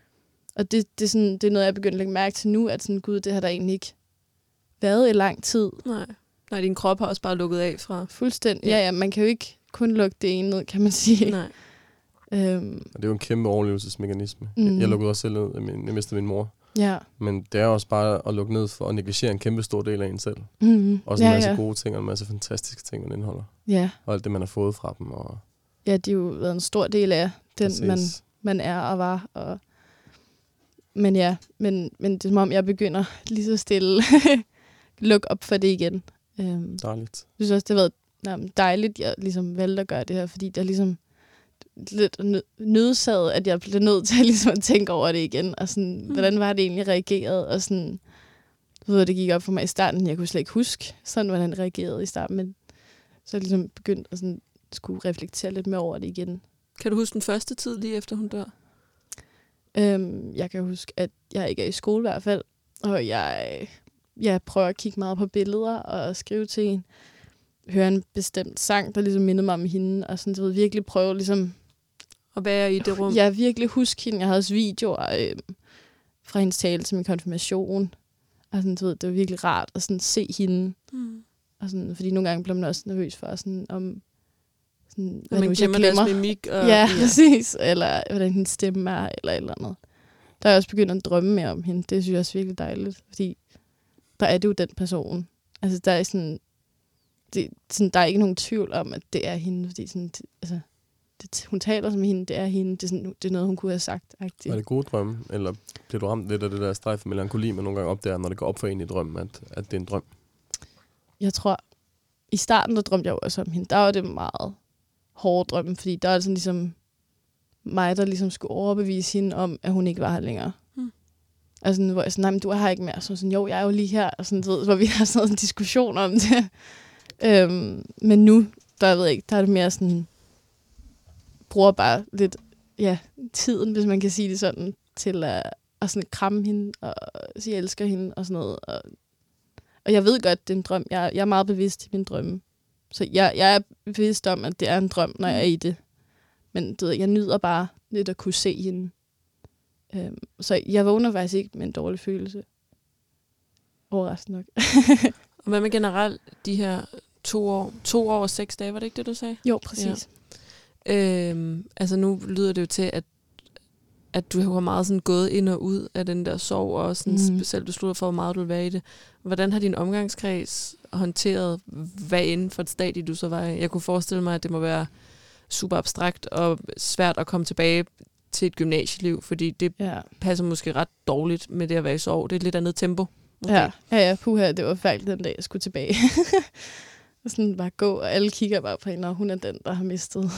[SPEAKER 4] Og det, det, er sådan, det er noget, jeg er begyndt at lægge mærke til nu, at sådan, gud, det har der egentlig ikke været i lang tid.
[SPEAKER 3] Nej. Nej, din krop har også bare lukket af fra.
[SPEAKER 4] Fuldstændig. Ja, ja, man kan jo ikke kun lukke det ene ned, kan man sige.
[SPEAKER 3] Nej.
[SPEAKER 4] Øhm.
[SPEAKER 2] Og det er jo en kæmpe overlevelsesmekanisme.
[SPEAKER 4] Mm.
[SPEAKER 2] Jeg lukkede også selv ned, jeg mistede min mor.
[SPEAKER 4] Ja.
[SPEAKER 2] Men det er også bare at lukke ned for at negligere en kæmpe stor del af en selv.
[SPEAKER 4] Mm.
[SPEAKER 2] Også en
[SPEAKER 4] ja,
[SPEAKER 2] masse
[SPEAKER 4] ja.
[SPEAKER 2] gode ting, og en masse fantastiske ting, man indeholder.
[SPEAKER 4] Ja.
[SPEAKER 2] Og alt det, man har fået fra dem. Og
[SPEAKER 4] ja, det har jo været en stor del af den, man, man er og var. Og men ja, men, men det er som om, jeg begynder lige så stille lukke op for det igen. Øhm,
[SPEAKER 2] Dejligt.
[SPEAKER 4] Jeg synes også, det har været jamen, dejligt, jeg ligesom valgte at gøre det her, fordi der ligesom lidt nø- nødsaget, at jeg blev nødt til ligesom at tænke over det igen, og sådan, mm. hvordan var det egentlig reageret, og sådan, du ved, det gik op for mig i starten, jeg kunne slet ikke huske, sådan hvordan det reagerede i starten, men så er jeg ligesom begyndt at sådan, skulle reflektere lidt mere over det igen.
[SPEAKER 3] Kan du huske den første tid, lige efter hun dør?
[SPEAKER 4] Øhm, jeg kan huske, at jeg ikke er i skole i hvert fald, og jeg, jeg prøver at kigge meget på billeder og skrive til en, høre en bestemt sang, der ligesom mindede mig om hende, og sådan, du ved, virkelig prøve ligesom
[SPEAKER 3] at være i det rum.
[SPEAKER 4] Jeg virkelig huske hende. Jeg havde også videoer øh, fra hendes tale til min konfirmation. Og sådan, du ved, det var virkelig rart at sådan, se hende. Mm. Og sådan, fordi nogle gange blev man også nervøs for, sådan, om sådan, hvad
[SPEAKER 3] man
[SPEAKER 4] nu,
[SPEAKER 3] glemmer deres mimik. Og,
[SPEAKER 4] ja, ja, præcis. Eller hvordan hendes stemme er, eller et eller andet. Der er jeg også begyndt at drømme mere om hende. Det synes jeg også virkelig dejligt, fordi der er det jo den person. Altså, der er sådan, det, sådan, der er ikke nogen tvivl om, at det er hende, fordi sådan, det, altså, det, hun taler som hende, det er hende, det er, sådan, det er noget, hun kunne have sagt.
[SPEAKER 2] Var det gode drømme, eller bliver du ramt lidt af det der strejf melankoli, man nogle gange opdager, når det går op for en i drømmen, at, at det er en drøm?
[SPEAKER 4] Jeg tror, i starten, der drømte jeg også om hende. Der var det meget hårde drømme, fordi der var det sådan ligesom mig, der ligesom skulle overbevise hende om, at hun ikke var her længere. Hmm. Altså, hvor jeg sådan, nej, men du er her ikke mere. Så sådan, jo, jeg er jo lige her. Og sådan, ved, hvor vi har sådan en diskussion om det. øhm, men nu, der ved jeg ikke, der er det mere sådan, bruger bare lidt, ja, tiden, hvis man kan sige det sådan, til at, at sådan kramme hende, og sige, jeg elsker hende, og sådan noget. Og, og jeg ved godt, det er en drøm. Jeg, jeg er meget bevidst i min drømme. Så jeg, jeg er bevidst om, at det er en drøm, når jeg er i det. Men du ved, jeg nyder bare lidt at kunne se hende. Øhm, så jeg vågner faktisk ikke med en dårlig følelse. Overraskende nok.
[SPEAKER 3] Og hvad med generelt de her to år, to år og seks dage, var det ikke det, du sagde?
[SPEAKER 4] Jo, præcis.
[SPEAKER 3] Ja. Øhm, altså nu lyder det jo til, at, at du har meget sådan gået ind og ud af den der sorg, og sådan mm. selv beslutter for, hvor meget du vil være i det. Hvordan har din omgangskreds håndteret, hvad inden for et stadie, du så var i? Jeg kunne forestille mig, at det må være super abstrakt og svært at komme tilbage til et gymnasieliv, fordi det ja. passer måske ret dårligt med det at være i sorg. Det er et lidt andet tempo. Okay.
[SPEAKER 4] Ja, ja, ja, puha, det var færdigt den dag, jeg skulle tilbage. Og sådan bare gå, og alle kigger bare på hende, og hun er den, der har mistet.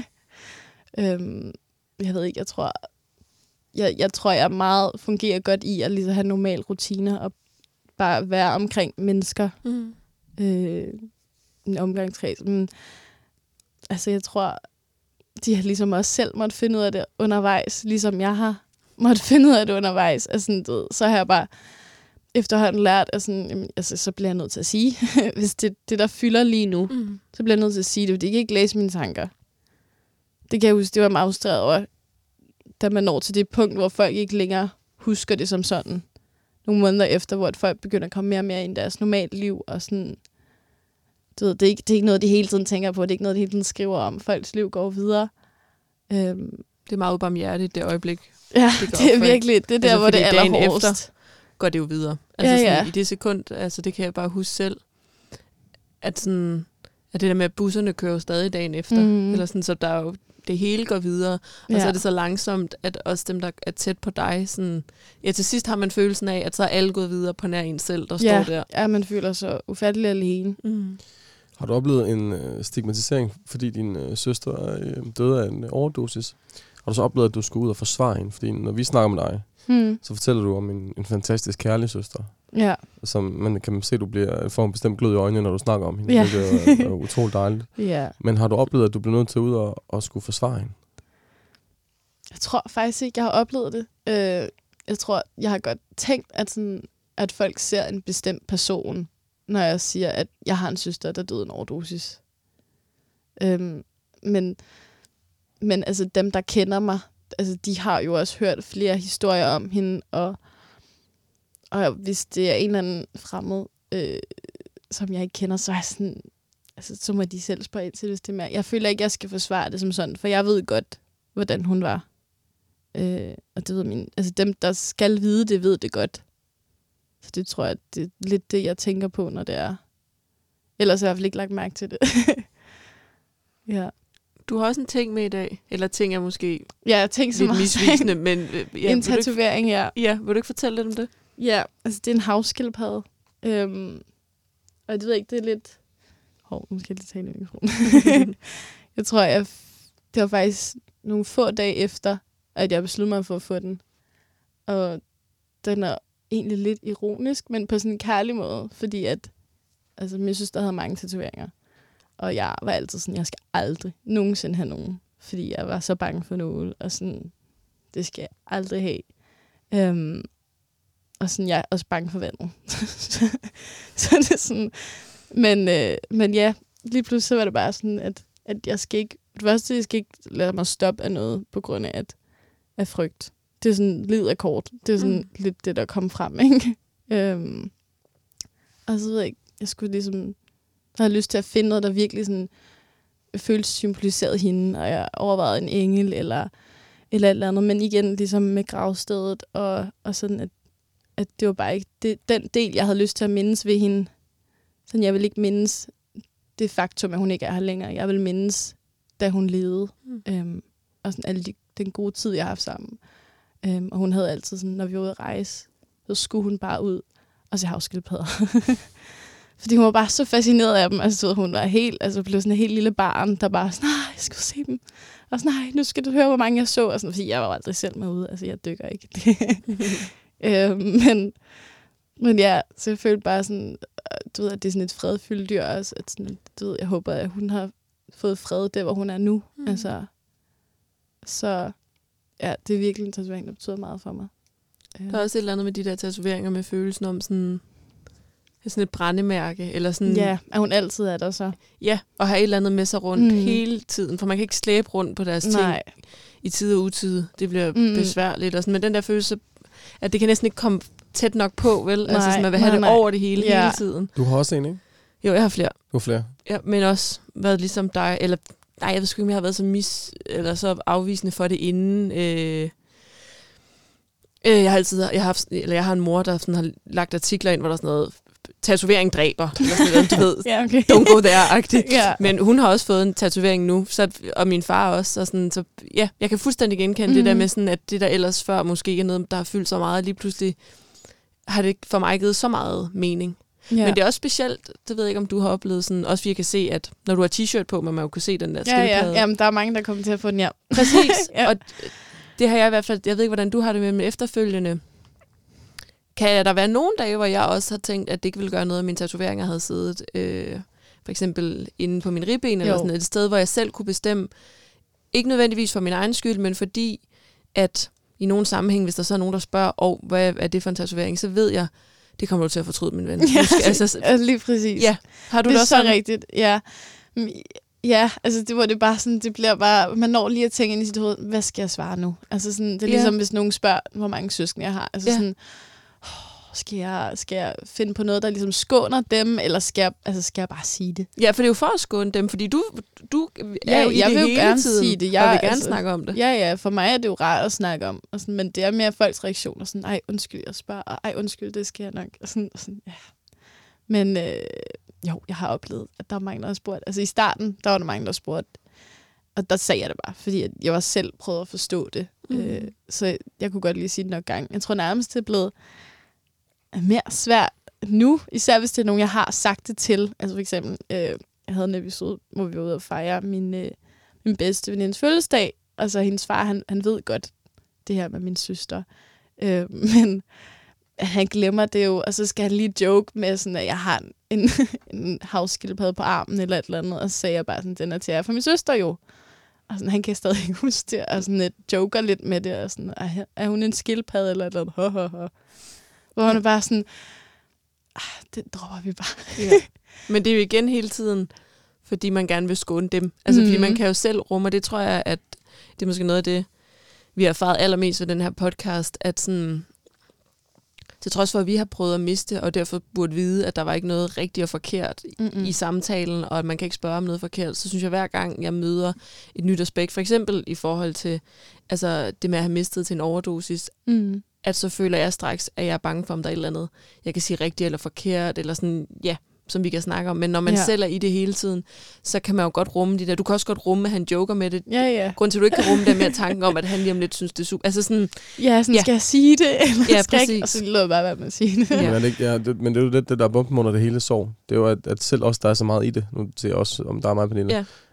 [SPEAKER 4] øhm, jeg ved ikke, jeg tror, jeg, jeg tror, jeg meget fungerer godt i at ligesom have normale rutiner, og bare være omkring mennesker. Mm. Øh, en omgangskreds. Men altså, jeg tror, de har ligesom også selv måtte finde ud af det undervejs, ligesom jeg har måtte finde ud af det undervejs. Altså, du ved, så har jeg bare efterhånden lært, at sådan, jamen, altså, så bliver jeg nødt til at sige, hvis det det, der fylder lige nu, mm. så bliver jeg nødt til at sige det, fordi jeg kan ikke læse mine tanker. Det kan jeg huske, det var meget frustreret over, da man når til det punkt, hvor folk ikke længere husker det som sådan. Nogle måneder efter, hvor folk begynder at komme mere og mere ind i deres normale liv, og sådan, du ved, det er ikke, det er ikke noget, de hele tiden tænker på, det er ikke noget, de hele tiden skriver om. Folks liv går videre. Øhm,
[SPEAKER 3] det er meget ubarmhjertigt, det øjeblik.
[SPEAKER 4] Ja, det, det er virkelig, det er der, altså, hvor det er allerhårdest.
[SPEAKER 3] Går det jo videre. Altså
[SPEAKER 4] ja,
[SPEAKER 3] sådan,
[SPEAKER 4] ja.
[SPEAKER 3] i det sekund, altså det kan jeg bare huske selv, at sådan, at det der med, at busserne kører stadig dagen efter, mm. eller sådan, så der er jo, det hele går videre, og ja. så er det så langsomt, at også dem, der er tæt på dig, sådan, ja, til sidst har man følelsen af, at så er alle gået videre på nær en selv, der
[SPEAKER 4] ja.
[SPEAKER 3] står der.
[SPEAKER 4] Ja, man føler sig ufattelig alene.
[SPEAKER 3] Mm.
[SPEAKER 2] Har du oplevet en øh, stigmatisering, fordi din øh, søster øh, døde af en øh, overdosis? Har du så oplevet, at du skulle ud og forsvare hende? Fordi når vi snakker med dig, hmm. så fortæller du om en, en fantastisk kærlig søster.
[SPEAKER 4] Ja. Som
[SPEAKER 2] man kan se, at du bliver, får en bestemt glød i øjnene, når du snakker om hende.
[SPEAKER 4] Ja.
[SPEAKER 2] Det er, er utroligt dejligt.
[SPEAKER 4] Ja.
[SPEAKER 2] Men har du oplevet, at du bliver nødt til ud og, og skulle forsvare hende?
[SPEAKER 4] Jeg tror faktisk ikke, jeg har oplevet det. Øh, jeg tror, jeg har godt tænkt, at, sådan, at folk ser en bestemt person, når jeg siger, at jeg har en søster, der døde en overdosis. Øhm, men, men altså dem, der kender mig, altså, de har jo også hørt flere historier om hende, og, og hvis det er en eller anden fremmed, øh, som jeg ikke kender, så er jeg sådan, altså, så må de selv spørge ind til, hvis det er mere. Jeg føler ikke, jeg skal forsvare det som sådan, for jeg ved godt, hvordan hun var. Øh, og det ved min, altså dem, der skal vide det, ved det godt. Så det tror jeg, det er lidt det, jeg tænker på, når det er. Ellers har jeg i hvert fald ikke lagt mærke til det. Ja.
[SPEAKER 3] Du har også en ting med i dag. Eller ting er måske
[SPEAKER 4] ja, ting, som
[SPEAKER 3] lidt misvisende. Men, ja,
[SPEAKER 4] en tatovering, ja.
[SPEAKER 3] Ja, vil du ikke fortælle lidt om det?
[SPEAKER 4] Ja, altså det er en havskildpadde. Øhm, og det ved jeg ikke, det er lidt... Hov, nu skal jeg lige tale i mikrofonen. Jeg tror, jeg... det var faktisk nogle få dage efter, at jeg besluttede mig for at få den. Og den er egentlig lidt ironisk, men på sådan en kærlig måde, fordi at altså, min søster havde mange tatoveringer. Og jeg var altid sådan, jeg skal aldrig nogensinde have nogen, fordi jeg var så bange for nåle, og sådan, det skal jeg aldrig have. Um, og sådan, jeg er også bange for vandet. Så det er sådan, men, øh, men ja, lige pludselig så var det bare sådan, at, at jeg skal ikke, det første, jeg skal ikke lade mig stoppe af noget, på grund af, at, af frygt. Det er sådan, livet er kort. Det er sådan mm. lidt det, der kom frem, ikke? um, og så ved jeg ikke, jeg skulle ligesom, jeg havde lyst til at finde noget, der virkelig sådan, føles symboliseret hende, og jeg overvejede en engel, eller eller et eller andet, men igen ligesom med gravstedet, og, og sådan, at, at det var bare ikke det, den del, jeg havde lyst til at mindes ved hende. Sådan, jeg vil ikke mindes det faktum, at hun ikke er her længere. Jeg vil mindes, da hun levede, mm. øhm, og sådan alle de, den gode tid, jeg har haft sammen. Øhm, og hun havde altid sådan, når vi var ude at rejse, så skulle hun bare ud og se havskildpadder. Fordi hun var bare så fascineret af dem. Altså, hun var helt, altså blev sådan en helt lille barn, der bare sådan, nej, jeg skal se dem. Og sådan, nej, nu skal du høre, hvor mange jeg så. Og sådan, fordi jeg var aldrig selv med ude. Altså, jeg dykker ikke. øhm, men, men ja, så jeg følte bare sådan, du ved, at det er sådan et fredfyldt dyr også. At sådan, du ved, jeg håber, at hun har fået fred der, hvor hun er nu. Mm. Altså, så ja, det er virkelig en tatovering, der betyder meget for mig.
[SPEAKER 3] Der er også et eller andet med de der tatoveringer med følelsen om sådan, sådan et brændemærke. Eller sådan,
[SPEAKER 4] ja, at hun altid er der så.
[SPEAKER 3] Ja, og have et eller andet med sig rundt mm. hele tiden. For man kan ikke slæbe rundt på deres
[SPEAKER 4] Nej.
[SPEAKER 3] ting i tid og utid. Det bliver
[SPEAKER 4] Mm.
[SPEAKER 3] besværligt. Og sådan. Men den der følelse, at det kan næsten ikke komme tæt nok på, vel?
[SPEAKER 4] Nej,
[SPEAKER 3] altså sådan, man vil have
[SPEAKER 4] nej,
[SPEAKER 3] det
[SPEAKER 4] nej.
[SPEAKER 3] over det hele,
[SPEAKER 4] Ja.
[SPEAKER 3] hele tiden.
[SPEAKER 2] Du har også en, ikke?
[SPEAKER 3] Jo, jeg har flere.
[SPEAKER 2] Du har flere.
[SPEAKER 3] Ja, men også været ligesom dig, eller nej, jeg ved sgu ikke, om jeg har været så mis, eller så afvisende for det inden. Øh, øh, jeg har altid, jeg har haft, eller jeg har en mor, der sådan har lagt artikler ind, hvor der er sådan noget, tatovering dræber, eller sådan noget, du ved,
[SPEAKER 4] Ja, okay.
[SPEAKER 3] don't go there-agtigt.
[SPEAKER 4] Ja.
[SPEAKER 3] Men hun har også fået en tatovering nu, så, og min far også, så, sådan, så ja, jeg kan fuldstændig genkende mm. det der med sådan, at det der ellers før måske ikke er noget, der har fyldt så meget, lige pludselig har det for mig givet så meget mening.
[SPEAKER 4] Ja.
[SPEAKER 3] Men det er også specielt, det ved jeg ikke, om du har oplevet sådan, også vi kan se, at når du har t-shirt på, man, man jo kan se den der
[SPEAKER 4] Ja, ja.
[SPEAKER 3] skildpadde.
[SPEAKER 4] Jamen, der er mange, der kommer til at få den, ja.
[SPEAKER 3] Præcis,
[SPEAKER 4] Ja.
[SPEAKER 3] og det har jeg i hvert fald, jeg ved ikke, hvordan du har det med, men efterfølgende, kan der være nogle dage, hvor jeg også har tænkt, at det ikke ville gøre noget, at mine tatoveringer havde siddet, øh, for eksempel inde på min ribben, eller
[SPEAKER 4] Jo.
[SPEAKER 3] sådan et sted, hvor jeg selv kunne bestemme, ikke nødvendigvis for min egen skyld, men fordi, at i nogle sammenhæng, hvis der så er nogen, der spørger, og hvad er det for en tatovering, så ved jeg, det kommer du til at fortryde, min ven.
[SPEAKER 4] Ja,
[SPEAKER 3] Du skal, altså,
[SPEAKER 4] altså, lige præcis.
[SPEAKER 3] ja, har du
[SPEAKER 4] det
[SPEAKER 3] det
[SPEAKER 4] er
[SPEAKER 3] også
[SPEAKER 4] så
[SPEAKER 3] sådan?
[SPEAKER 4] rigtigt, ja. Mm, Ja, altså det var det bare sådan, det bliver bare, man når lige at tænke ind i sit hoved, hvad skal jeg svare nu? Altså sådan, det er
[SPEAKER 3] Ja.
[SPEAKER 4] ligesom, hvis nogen spørger, hvor mange søskende jeg har. Altså
[SPEAKER 3] Ja.
[SPEAKER 4] sådan, oh, skal, jeg, skal jeg finde på noget, der ligesom skåner dem, eller skal jeg, altså skal jeg bare sige det?
[SPEAKER 3] Ja, for det er jo for at skåne dem, fordi du, du er
[SPEAKER 4] Ja,
[SPEAKER 3] jo i
[SPEAKER 4] jeg
[SPEAKER 3] det
[SPEAKER 4] vil jo
[SPEAKER 3] hele
[SPEAKER 4] gerne
[SPEAKER 3] tiden,
[SPEAKER 4] sige det. Jeg,
[SPEAKER 3] og vil gerne
[SPEAKER 4] altså,
[SPEAKER 3] snakke om det.
[SPEAKER 4] Ja, ja, for mig er det jo rart at snakke om, og sådan, men det er mere folks reaktioner, sådan, ej, undskyld, jeg spørger, og ej, undskyld, det skal jeg nok, og sådan, og sådan ja. Men øh, jo, jeg har oplevet, at der er mange, der har spurgt, altså i starten, der var der mange, der spurgte, og der sagde jeg det bare, fordi jeg var selv prøvet at forstå det, mm. øh, så jeg kunne godt lige sige det nok gang. Jeg tror nærmest, det er blevet mere svært nu, især hvis det er nogen, jeg har sagt det til. Altså for eksempel, øh, jeg havde en episode, hvor vi var ude og fejre min, øh, min bedste venindes fødselsdag, og så hendes far, han, han ved godt det her med min søster, øh, men han glemmer det jo, og så skal han lige joke med, sådan, at jeg har en, en havskildpadde på armen eller et eller andet, og så sagde jeg bare sådan, den er til jer for min søster jo. Og sådan, han kan stadig ikke huske det, og sådan et joker lidt med det, og sådan, er hun en skildpadde eller et eller andet? Ho, ho, ho. Hvor han er bare sådan, ah, det dropper vi bare.
[SPEAKER 3] Ja. Men det er jo igen hele tiden, fordi man gerne vil skåne dem. Altså, mm. fordi man kan jo selv rumme, og det tror jeg, at det er måske noget af det, vi har erfaret allermest ved den her podcast, at sådan, til trods for, at vi har prøvet at miste, og derfor burde vide, at der var ikke noget rigtigt og forkert Mm-mm. i samtalen, og at man kan ikke spørge om noget forkert, så synes jeg, hver gang jeg møder et nyt aspekt, for eksempel i forhold til altså, det med at have mistet til en overdosis,
[SPEAKER 4] Mm.
[SPEAKER 3] at så føler jeg straks, at jeg er bange for, om der er et eller andet, jeg kan sige rigtigt eller forkert, eller sådan, ja, som vi kan snakke om. Men når man
[SPEAKER 4] Ja.
[SPEAKER 3] selv er i det hele tiden, så kan man jo godt rumme de der. Du kan også godt rumme, at han joker med det.
[SPEAKER 4] Ja, ja.
[SPEAKER 3] Grunden til, at du ikke kan rumme det, er mere tanken om, at han lige om lidt synes, det er super. Altså sådan,
[SPEAKER 4] Ja, sådan,
[SPEAKER 3] Ja.
[SPEAKER 4] skal jeg sige det, eller
[SPEAKER 3] Ja,
[SPEAKER 4] skal jeg
[SPEAKER 3] præcis.
[SPEAKER 4] ikke? Og så lå jeg bare være med at sige det.
[SPEAKER 3] Ja.
[SPEAKER 2] Men, er det ikke, ja, det, men det er jo det, det der er bomben under det hele sorg. Det er jo, at, at selv også der er så meget i det. Nu ser jeg også, om der er meget, Pernille.
[SPEAKER 3] Ja.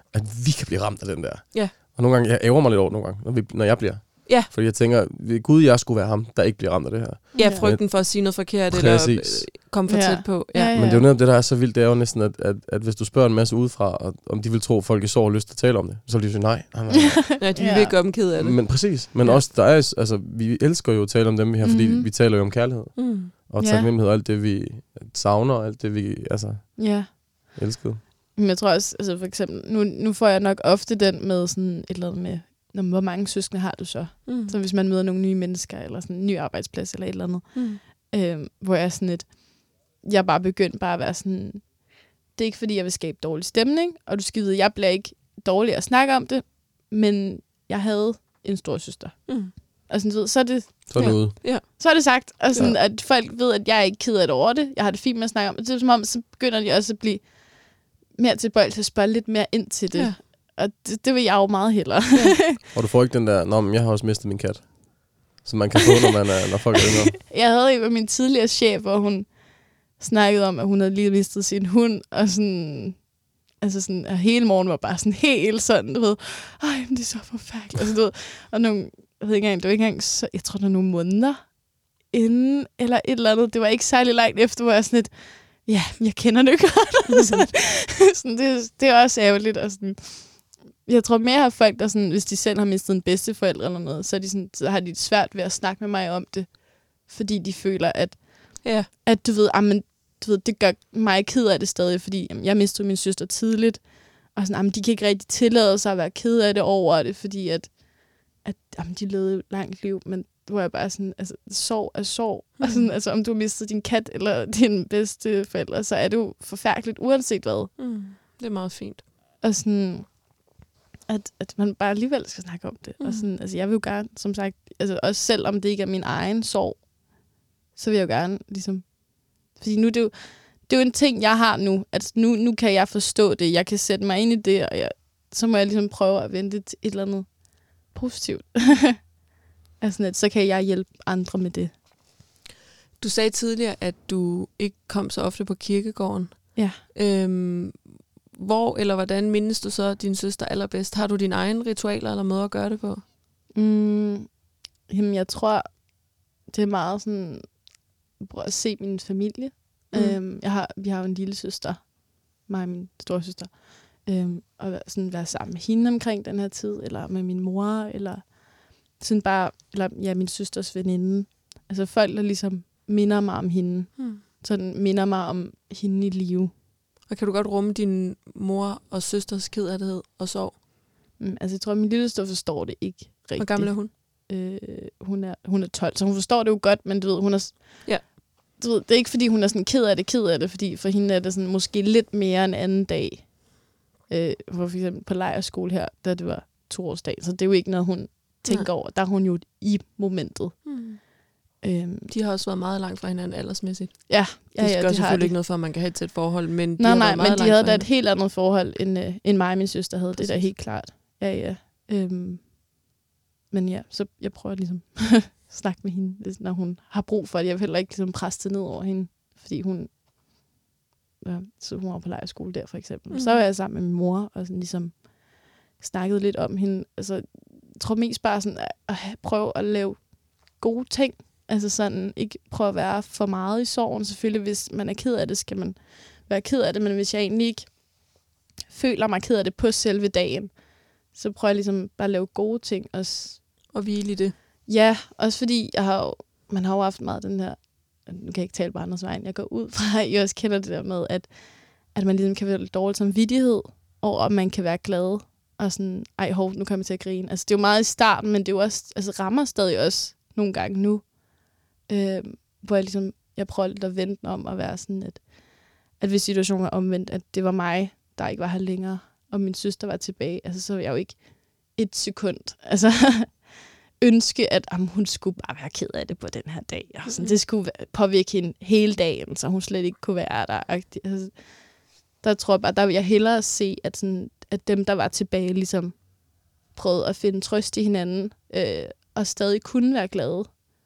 [SPEAKER 2] at vi kan blive ramt af den der.
[SPEAKER 3] Ja.
[SPEAKER 2] Og nogle gange, jeg ærger mig lidt over nogle gange, når, vi, når jeg bliver.
[SPEAKER 3] Ja.
[SPEAKER 2] Fordi jeg tænker, Gud, jeg skulle være ham, der ikke bliver ramt af det her.
[SPEAKER 3] Ja, frygten for at sige noget forkert, Præcis. eller komme for
[SPEAKER 4] Ja.
[SPEAKER 3] tæt på. Ja.
[SPEAKER 4] Ja, ja.
[SPEAKER 2] Men det er jo netop det, der er så vildt, det er jo næsten, at, at, at hvis du spørger en masse udefra, og, om de vil tro, at folk i sorg har lyst til at tale om det, så vil de sige nej. nej, nej.
[SPEAKER 3] Ja, de vil
[SPEAKER 4] Ja.
[SPEAKER 3] ikke gøre dem ked af det.
[SPEAKER 2] Men præcis. Men
[SPEAKER 3] Ja.
[SPEAKER 2] også, der er, altså, vi elsker jo at tale om dem her, fordi
[SPEAKER 4] Mhm.
[SPEAKER 2] vi taler jo om kærlighed.
[SPEAKER 3] Mm.
[SPEAKER 2] Og
[SPEAKER 4] Ja.
[SPEAKER 2] taknemmelighed og alt det, vi savner, og alt det, vi altså,
[SPEAKER 4] Ja.
[SPEAKER 2] elskede.
[SPEAKER 4] Men jeg tror også, altså for eksempel, nu, nu får jeg nok ofte den med sådan et eller andet med, når, hvor mange søskende har du så?
[SPEAKER 3] Mm.
[SPEAKER 4] Så hvis man møder nogle nye mennesker, eller sådan en ny arbejdsplads, eller et eller andet.
[SPEAKER 3] Mm.
[SPEAKER 4] Øhm, hvor jeg er sådan et, jeg er bare begyndt bare at være sådan, det er ikke fordi, jeg vil skabe dårlig stemning, og du skal vide, jeg bliver ikke dårlig at snakke om det, men jeg havde en stor søster.
[SPEAKER 3] Mm.
[SPEAKER 4] Og sådan, du ved, så er det,
[SPEAKER 2] Så er det
[SPEAKER 3] Ja.
[SPEAKER 2] ude.
[SPEAKER 4] så er det sagt, og sådan,
[SPEAKER 2] Ja.
[SPEAKER 4] at folk ved, at jeg er ikke ked af det over det. Jeg har det fint med at snakke om det. Det er som om, så begynder de også at blive mere tilbøjelige til at spørge lidt mere ind til det.
[SPEAKER 3] Ja.
[SPEAKER 4] Og det, det vil jeg jo meget hellere.
[SPEAKER 2] Og du får ikke den der, nå, men jeg har også mistet min kat. Som man kan få, når, man er, når folk er yngre.
[SPEAKER 4] Jeg havde en af mine tidligere chef, hvor hun snakkede om, at hun havde lige mistet sin hund, og sådan, altså sådan, at hele morgen var bare sådan helt sådan, du ved, ej, men det er så forfærdeligt, altså, du ved, og nogle, jeg ved ikke engang, det var ikke engang, så, jeg tror, det var nogle måneder inden, eller et eller andet, det var ikke særlig langt efter, hvor jeg sådan lidt, ja, jeg kender det godt, sådan, sådan, det, det er også ærgerligt, og sådan, jeg tror mere har folk, der sådan, hvis de selv har mistet en bedsteforælder eller noget, så, er de sådan, så har de det svært ved at snakke med mig om det, fordi de føler, at,
[SPEAKER 3] Ja.
[SPEAKER 4] at du ved, amen, du ved, det gør mig ked af det stadig, fordi jamen, jeg mistede min søster tidligt, og sådan, amen, de kan ikke rigtig tillade sig at være ked af det over det, fordi at, at jamen, de levede et langt liv, men hvor jeg bare sådan, altså, sorg er sorg. Mm. Og sådan, altså, om du har mistet din kat eller din bedste forælder, så er det jo forfærdeligt, uanset hvad.
[SPEAKER 3] Mm. Det er meget fint.
[SPEAKER 4] Og sådan, at, at man bare alligevel skal snakke om det. Mm. Og
[SPEAKER 3] Mm.
[SPEAKER 4] sådan, altså, jeg vil jo gerne, som sagt, altså, også selvom det ikke er min egen sorg, så vil jeg jo gerne, ligesom, fordi nu det er jo, det er jo en ting, jeg har nu, at nu, nu kan jeg forstå det, jeg kan sætte mig ind i det, og jeg, så må jeg ligesom prøve at vente til et eller andet positivt. Altså, at så kan jeg hjælpe andre med det.
[SPEAKER 3] Du sagde tidligere, at du ikke kom så ofte på kirkegården.
[SPEAKER 4] Ja.
[SPEAKER 3] Øhm, hvor eller hvordan mindes du så din søster allerbedst? Har du dine egne ritualer eller måder at gøre det på?
[SPEAKER 4] Mm, jamen, jeg tror, det er meget sådan, prøv at se min familie.
[SPEAKER 3] Mm.
[SPEAKER 4] Mm. Øhm, jeg har, vi har jo en lille søster, mig og min storesøster. Øhm, og være- sådan være sammen med hende omkring den her tid, eller med min mor, eller sådan bare, eller ja, min søsters veninde. Altså folk, der ligesom minder mig om hende.
[SPEAKER 3] Hmm.
[SPEAKER 4] Sådan minder mig om hende i live.
[SPEAKER 3] Og kan du godt rumme din mor og søsters kedattighed og sorg?
[SPEAKER 4] Mm, altså jeg tror, at min lille søster forstår det ikke rigtigt.
[SPEAKER 3] Hvor gammel er hun?
[SPEAKER 4] Øh, hun, er, hun er tolv, så hun forstår det jo godt, men du ved, hun er...
[SPEAKER 3] Ja.
[SPEAKER 4] Du ved, det er ikke, fordi hun er sådan ked af det, ked af det, fordi for hende er det sådan måske lidt mere en anden dag. Øh, for eksempel på lejrskole her, da det var toårsdag, så det er jo ikke noget, hun tænker
[SPEAKER 3] Nej.
[SPEAKER 4] over. Der er hun jo i momentet.
[SPEAKER 3] Hmm.
[SPEAKER 4] Øhm,
[SPEAKER 3] De har også været meget langt fra hinanden aldersmæssigt.
[SPEAKER 4] ja,
[SPEAKER 3] Det
[SPEAKER 4] ja, ja,
[SPEAKER 3] gør
[SPEAKER 4] det har
[SPEAKER 3] selvfølgelig
[SPEAKER 4] de.
[SPEAKER 3] ikke noget for, at man kan have et tæt forhold, men de
[SPEAKER 4] Nej,
[SPEAKER 3] har
[SPEAKER 4] nej,
[SPEAKER 3] været meget
[SPEAKER 4] men de
[SPEAKER 3] langt
[SPEAKER 4] havde
[SPEAKER 3] fra
[SPEAKER 4] da et
[SPEAKER 3] hinanden.
[SPEAKER 4] helt andet forhold, end, øh, end mig og min søster havde. Det er da
[SPEAKER 3] Præcis.
[SPEAKER 4] helt klart. Ja, ja. Øhm, men ja, så jeg prøver ligesom snakke med hende, hvis- når hun har brug for det. Jeg vil heller ikke ligesom presse det ned over hende, fordi hun, ja, så hun var på lejrskole der for eksempel. Mm. Så var jeg sammen med min mor og sådan ligesom snakket lidt om hende. Altså, jeg tror mest bare sådan at, at have- prøve at lave gode ting. Altså sådan, ikke prøve at være for meget i sorgen. Selvfølgelig, hvis man er ked af det, skal man være ked af det, men hvis jeg egentlig ikke føler mig ked af det på selve dagen, så prøver jeg ligesom bare at lave gode ting også.
[SPEAKER 3] Og hvile i det.
[SPEAKER 4] Ja, også fordi jeg har jo, man har jo haft meget den her, nu kan jeg ikke tale på andres vejen, jeg går ud fra, at I også kender det der med, at, at man ligesom kan være lidt dårlig samvittighed over, at man kan være glad, og sådan, ej hov, nu kommer jeg til at grine. Altså det er jo meget i starten, men det er jo også, altså rammer stadig også nogle gange nu, øh, hvor jeg ligesom, jeg prøver lidt at vente den om at være sådan, at, at hvis situationen er omvendt, at det var mig, der ikke var her længere, og min søster var tilbage, altså så var jeg jo ikke et sekund, altså ønske, at jamen, hun skulle bare være ked af det på den her dag, og sådan, det skulle være- påvirke hende hele dagen, så hun slet ikke kunne være der. Altså, der tror jeg bare, der vil jeg hellere se, at, sådan, at dem, der var tilbage, ligesom prøvede at finde trøst i hinanden, øh, og stadig kunne være glade.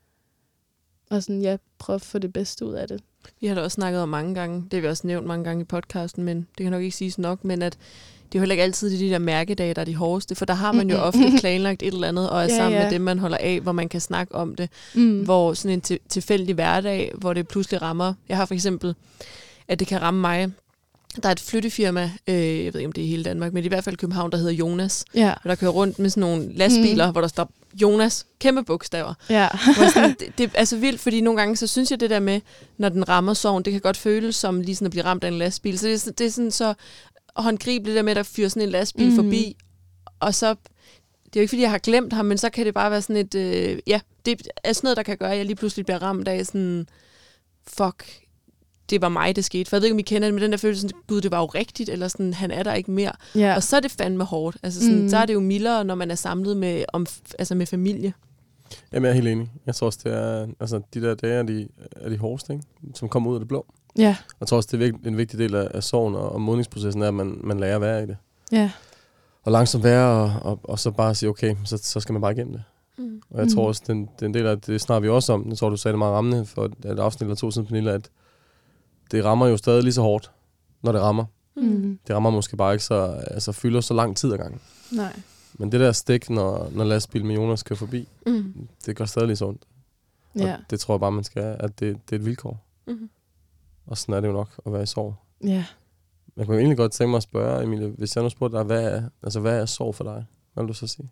[SPEAKER 4] Og sådan, ja, prøve at få det bedste ud af det.
[SPEAKER 3] Vi har da også snakket om mange gange, det har vi også nævnt mange gange i podcasten, men det kan nok ikke siges nok, men at det er jo heller ikke altid de der mærkedage, der er de hårdeste, for der har man jo
[SPEAKER 4] Mm-mm.
[SPEAKER 3] ofte planlagt et eller andet, og er
[SPEAKER 4] Ja,
[SPEAKER 3] sammen
[SPEAKER 4] ja.
[SPEAKER 3] med dem, man holder af, hvor man kan snakke om det.
[SPEAKER 4] Mm.
[SPEAKER 3] Hvor sådan en til, tilfældig hverdag, hvor det pludselig rammer. Jeg har for eksempel, at det kan ramme mig. Der er et flyttefirma, øh, jeg ved ikke, om det er i hele Danmark, men i hvert fald København, der hedder Jonas.
[SPEAKER 4] Ja.
[SPEAKER 3] Og der kører rundt med sådan nogle lastbiler,
[SPEAKER 4] Mm.
[SPEAKER 3] hvor der står Jonas, kæmpe bogstaver.
[SPEAKER 4] Ja.
[SPEAKER 3] Hvor sådan, det, det er altså vildt, fordi nogle gange, så synes jeg det der med, når den rammer sorgen, det kan godt føles som lige sådan at blive ramt af en lastbil. Så det er, sådan- det er sådan så håndgribeligt det der med, at der fyrer sådan en lastbil
[SPEAKER 4] Mhm.
[SPEAKER 3] mm. forbi, og så, det er jo ikke fordi, jeg har glemt ham, men så kan det bare være sådan et, øh, ja, det er sådan noget, der kan gøre, at jeg lige pludselig bliver ramt af sådan, fuck, det var mig, det skete. For jeg ved ikke, om I kender det, men den der følelse, sådan, gud, det var jo rigtigt, eller sådan, han er der ikke mere.
[SPEAKER 4] Ja.
[SPEAKER 3] Og så er det fandme hårdt. Altså sådan,
[SPEAKER 4] Mm.
[SPEAKER 3] mm. så er det jo mildere, når man er samlet med, om, altså med familie.
[SPEAKER 2] Jamen, jeg er helt enig. Jeg tror også, det er... Altså, de der dage er de, er de hårdeste, ikke? Som kommer ud af det blå.
[SPEAKER 4] Ja.
[SPEAKER 2] Jeg tror også, det er vigt- en vigtig del af, af sorgen og, og modningsprocessen, er, at man, man lærer at være i det.
[SPEAKER 4] Ja.
[SPEAKER 2] Og langsomt være, og, og, og så bare sige, okay, så, så skal man bare igennem det.
[SPEAKER 3] Mm.
[SPEAKER 2] Og jeg
[SPEAKER 4] Mm.
[SPEAKER 2] tror også, det er en, det er en del af det, snakker vi også om. Jeg tror, du sagde det meget rammende for et, et afsnit eller to siden, Pernille, at det rammer jo stadig lige så hårdt, når det rammer.
[SPEAKER 4] Mm.
[SPEAKER 2] Det rammer måske bare ikke så, altså fylder så lang tid ad gangen.
[SPEAKER 4] Nej.
[SPEAKER 2] Men det der stik, når, når lastbil med Jonas kører forbi,
[SPEAKER 3] Mm.
[SPEAKER 2] det gør stadig lige så ondt.
[SPEAKER 4] Ja.
[SPEAKER 2] Og det tror jeg bare, man skal, at det, det er et vilkår.
[SPEAKER 3] Mm.
[SPEAKER 2] Og sådan er det jo nok at være i sorg.
[SPEAKER 4] Ja.
[SPEAKER 2] Jeg kunne egentlig godt tænke mig at spørge, Emilie, hvis jeg nu spurgte dig, hvad er, altså, hvad er sorg for dig? Hvad vil du så sige?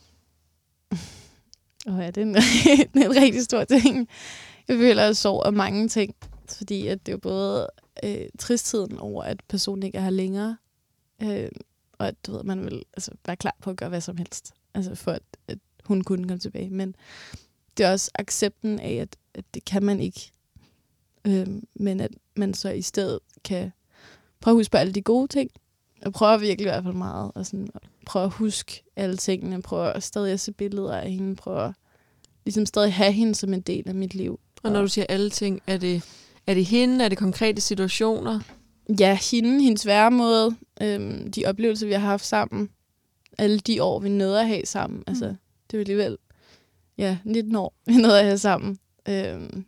[SPEAKER 4] Åh oh ja, det er en, det er en rigtig stor ting. Jeg føler, at sorg er mange ting. Fordi at det er jo både øh, tristheden over, at personen ikke er her længere, øh, og at du ved, man vil altså, være klar på at gøre hvad som helst, altså for at, at hun kunne komme tilbage. Men det er også accepten af, at, at det kan man ikke. Øh, men at man så i stedet kan prøve at huske på alle de gode ting, og prøve virkelig i hvert fald meget, og sådan, prøve at huske alle tingene, prøve at stadig at se billeder af hende, prøve at ligesom stadig have hende som en del af mit liv.
[SPEAKER 3] Og når du siger alle ting, er det, er det hende, er det konkrete situationer?
[SPEAKER 4] Ja, hende, hendes væremåde, øhm, de oplevelser, vi har haft sammen, alle de år, vi nåede at have sammen. Mm. Altså, det er jo alligevel ja, nitten år, vi nåede at have sammen. Øhm,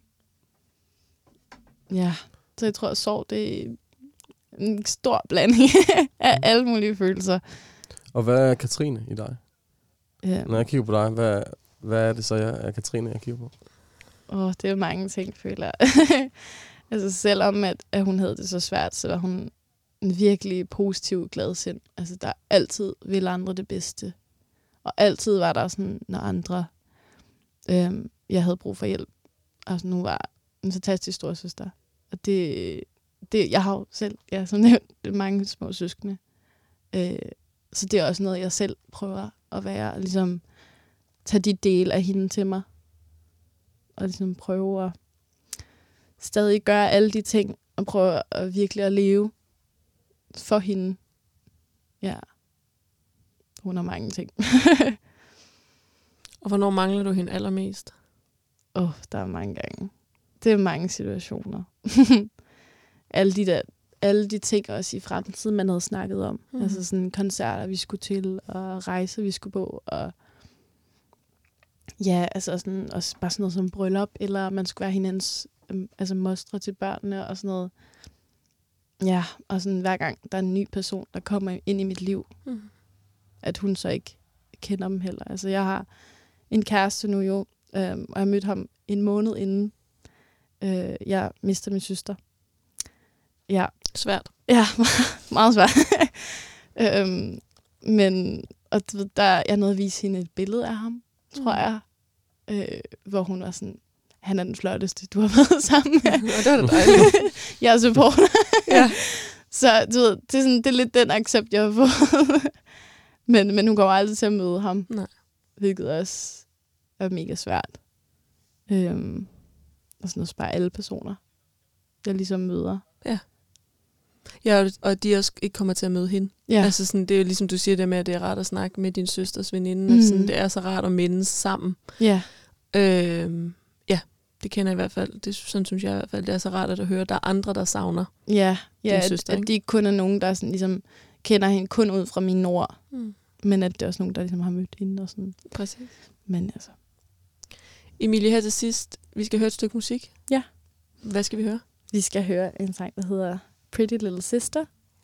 [SPEAKER 4] ja, så jeg tror, at sorg, det er en stor blanding af alle mulige følelser.
[SPEAKER 2] Og hvad er Katrine i dig?
[SPEAKER 4] Ja.
[SPEAKER 2] Når jeg kigger på dig, hvad, hvad er det så, jeg er Katrine, jeg kigger på?
[SPEAKER 4] Åh, det er mange ting, føler jeg. Altså selvom at, at hun havde det så svært, så var hun en virkelig positiv, glad sind. Altså der altid ville andre det bedste. Og altid var der sådan, når andre, øhm, jeg havde brug for hjælp. Altså nu var en fantastisk storesøster. Og det, det, jeg har jo selv, ja, som nævnt, mange små søskende. Øh, så det er også noget, jeg selv prøver at være, ligesom tage de dele af hende til mig. Og ligesom prøve at stadig gøre alle de ting, og prøve at virkelig at leve for hende. Ja. Hun har mange ting.
[SPEAKER 3] Og hvornår mangler du hende allermest?
[SPEAKER 4] Åh, oh, der er mange gange. Det er mange situationer. alle, de der, alle de ting også i fremtiden, man havde snakket om.
[SPEAKER 3] Mm.
[SPEAKER 4] Mm. Altså sådan koncerter, vi skulle til, og rejser, vi skulle på, og ja, altså sådan, også bare sådan noget som bryllup, eller man skulle være hinandens øhm, altså mostre til børnene, og sådan noget. Ja, og sådan hver gang, der er en ny person, der kommer ind i mit liv,
[SPEAKER 3] Mm.
[SPEAKER 4] at hun så ikke kender dem heller. Altså jeg har en kæreste nu jo, øhm, og jeg mødte ham en måned inden øh, jeg mistede min søster. Ja,
[SPEAKER 3] Svært.
[SPEAKER 4] ja meget svært. øhm, men og du ved, der, jeg nåede at vise hende et billede af ham, tror jeg, øh, hvor hun var sådan, han er den flotteste, du har været sammen med.
[SPEAKER 3] Og det var da dejligt.
[SPEAKER 4] Jeg er supporter.
[SPEAKER 3] Ja.
[SPEAKER 4] Så du ved, det er, sådan, det er lidt den accept, jeg har fået. men, men hun kommer aldrig til at møde ham.
[SPEAKER 3] Nej.
[SPEAKER 4] Hvilket også er mega svært. Øhm, og sådan noget bare alle personer, jeg ligesom møder.
[SPEAKER 3] Ja, og- og de også ikke kommer til at møde hende.
[SPEAKER 4] Ja,
[SPEAKER 3] Altså sådan, det er jo ligesom du siger det med, at det er rart at snakke med din søsters veninde.
[SPEAKER 4] Mhm.
[SPEAKER 3] Mm. Sådan, det er så rart at mindes sammen.
[SPEAKER 4] ja.
[SPEAKER 3] Øhm, ja, det kender jeg i hvert fald. Det, sådan synes jeg i hvert fald, det er så rart at høre, at der er andre, der savner.
[SPEAKER 4] Ja, ja
[SPEAKER 3] Din
[SPEAKER 4] at,
[SPEAKER 3] søster,
[SPEAKER 4] at
[SPEAKER 3] ikke?
[SPEAKER 4] de ikke kun er nogen, der sådan, ligesom, kender hende kun ud fra mine ord,
[SPEAKER 3] Mm.
[SPEAKER 4] men at det er også nogen, der ligesom har mødt hende. Og sådan.
[SPEAKER 3] Præcis.
[SPEAKER 4] Men altså,
[SPEAKER 3] Emilie, her til sidst, vi skal høre et stykke musik.
[SPEAKER 4] Ja.
[SPEAKER 3] Hvad skal vi høre?
[SPEAKER 4] vi skal høre en sang, der hedder Pretty Little Sister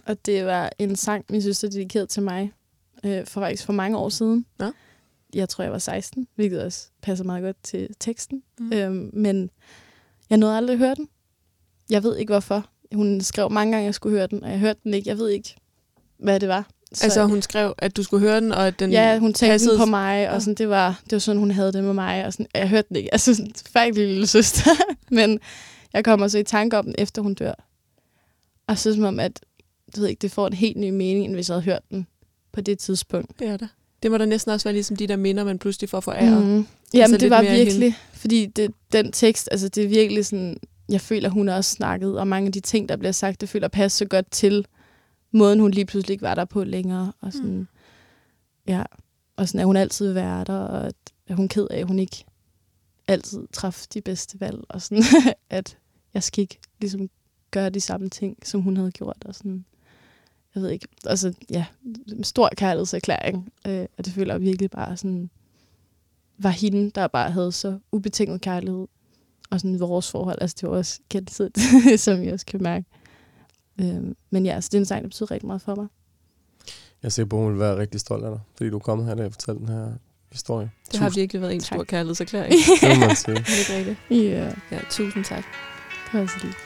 [SPEAKER 4] Og det var en sang, min søster dedikerede til mig, øh, for faktisk for mange år siden.
[SPEAKER 3] Ja.
[SPEAKER 4] Jeg tror, jeg var seksten, hvilket også passer meget godt til teksten.
[SPEAKER 3] Mm.
[SPEAKER 4] Øhm, men jeg nåede aldrig at høre den. Jeg ved ikke, hvorfor. Hun skrev mange gange, at jeg skulle høre den, og jeg hørte den ikke. Jeg ved ikke, hvad det var. Så,
[SPEAKER 3] Altså hun skrev, at du skulle høre den, og at den
[SPEAKER 4] ja, hun tænkte
[SPEAKER 3] passede...
[SPEAKER 4] den på mig, og
[SPEAKER 3] Ja.
[SPEAKER 4] sådan, det, var, det var sådan, hun havde det med mig. Og sådan, jeg hørte den ikke. Altså, sådan en forfærdelig lille søster. Men jeg kommer så i tanke om den, efter hun dør. Og så som om, at du ved ikke, det får en helt ny mening, end hvis jeg havde hørt den på det tidspunkt.
[SPEAKER 3] Det er der. Det må da næsten også være ligesom de der minder, man pludselig får foræret.
[SPEAKER 4] Mm.
[SPEAKER 3] Altså
[SPEAKER 4] Jamen, det
[SPEAKER 3] lidt
[SPEAKER 4] var
[SPEAKER 3] mere
[SPEAKER 4] virkelig,
[SPEAKER 3] hende.
[SPEAKER 4] fordi det, den tekst, altså det er virkelig sådan, jeg føler, hun har også snakket, og mange af de ting, der bliver sagt, det føler passer så godt til måden, hun lige pludselig ikke var der på længere. Og sådan,
[SPEAKER 3] Mm.
[SPEAKER 4] ja, og sådan, at hun altid vil være der, og at, at hun er ked af, at hun ikke altid træffer de bedste valg, og sådan, at jeg skal ikke ligesom gøre de samme ting, som hun havde gjort, og sådan, jeg ved ikke, altså, ja, en stor kærlighedserklæring, øh, og det føler jeg virkelig bare sådan, var hende, der bare havde så ubetinget kærlighed, og sådan vores forhold, altså det var også gensidigt, som jeg også kan mærke. Øh, men ja, så det er en sang, der betyder rigtig meget for mig.
[SPEAKER 2] Jeg er sikker på, at hun vil være rigtig stolt af dig, fordi du er kommet her og fortalt den her historie.
[SPEAKER 3] Det har virkelig været en
[SPEAKER 4] Tak.
[SPEAKER 3] stor kærlighedserklæring.
[SPEAKER 2] Det må man sige.
[SPEAKER 3] Er det ikke rigtigt?
[SPEAKER 4] Ja,
[SPEAKER 3] Ja, tusind tak.
[SPEAKER 4] det var så lidt.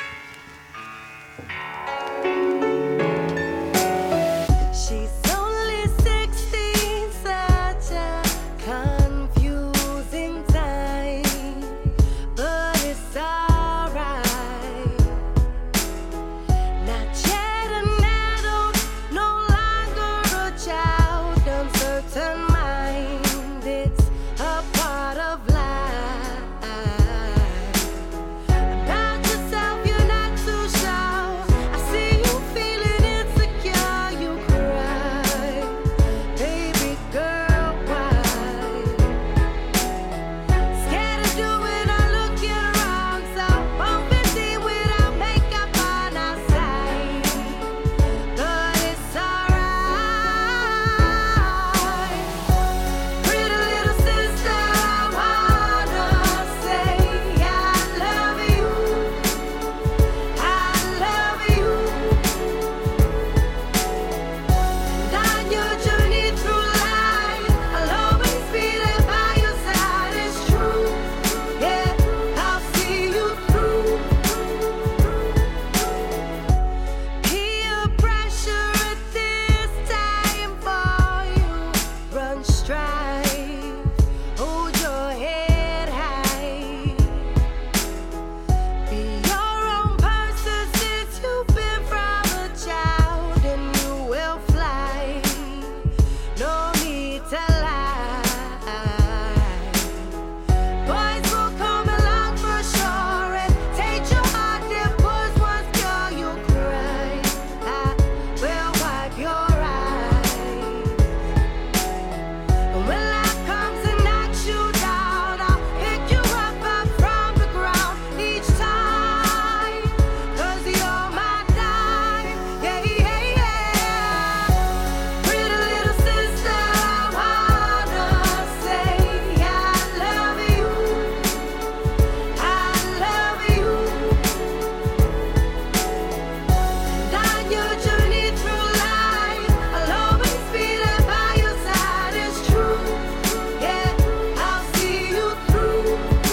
[SPEAKER 5] She's only sixteen, such a confusing time, but it's alright. Not yet an adult, no longer a child, uncertain mind, it's a part of life. About yourself, you're not too sure. I see you feeling insecure, you cry. Baby girl, why? Scared to do it or looking wrong, so open without makeup on our side. But it's alright. Pretty little sister, I wanna say I love you. I love you. And on your journey through life, I'll always be there by your side. It's true. Yeah, I'll see you through. Peer pressure at this time for you. Run strive. Hold your head high. Be your own person since you've been from a child, and you will fly. No need to lie. Boys will come along for sure and take your heart, their boys once girl you'll cry. I will wipe your eyes. And when life comes and knocks you down, I'll pick you up, up from the ground each time. Cause you're my dime, yeah, yeah, yeah. Pretty little sister, I wanna say I love you. I love you. And on your journey through life, I'll always be there by your side. It's true. Yeah, I'll see you through.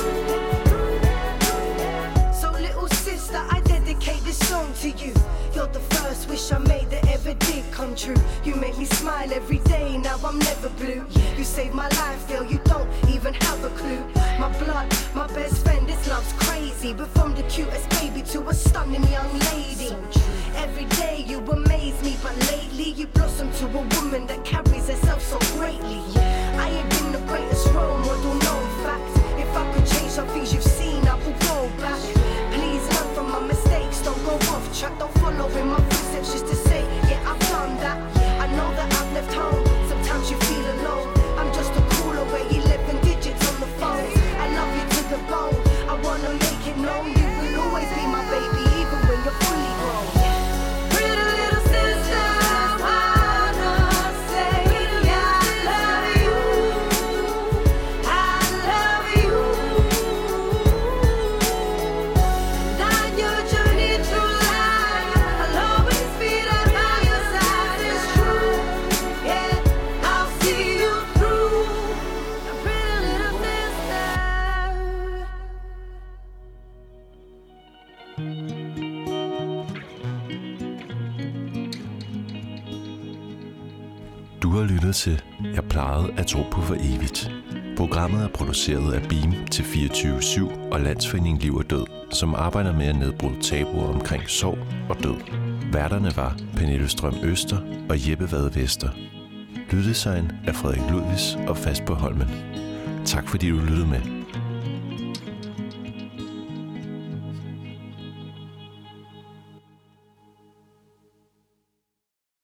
[SPEAKER 5] So little sister, I dedicate this song to you. You're the first wish I made that ever did come true. You make me smile every day, now I'm never blue. You saved my life, girl, you don't even have a clue. My blood, my best friend, this love's crazy. But from the cutest baby to a stunning young lady. Every day you amaze me, but lately you blossom to a woman that carries herself so greatly. I ain't been the greatest role model, no fact. If I could change some things you've seen, I will go back. Please learn from my mistakes, don't go off track, don't follow in my footsteps just to say, yeah, I've done that. I know that I've left home, sometimes you feel alone. I'm just a call away, eleven digits on the phone. I love you to the bone, I wanna make it known. You will always be my baby, even when you're fully grown. Pretty little sister, I wanna say I
[SPEAKER 1] Du har lyttet til Jeg plejede at tro på for evigt. Programmet er produceret af Beam til fireogtyve syv og Landsforeningen Liv og Død, som arbejder med at nedbryde tabuer omkring sorg og død. Værterne var Pernille Strøm Øster og Jeppe Vade Vester. Lyddesign af Frederik Ludvigs og Fast på Holmen. Tak fordi du lyttede med.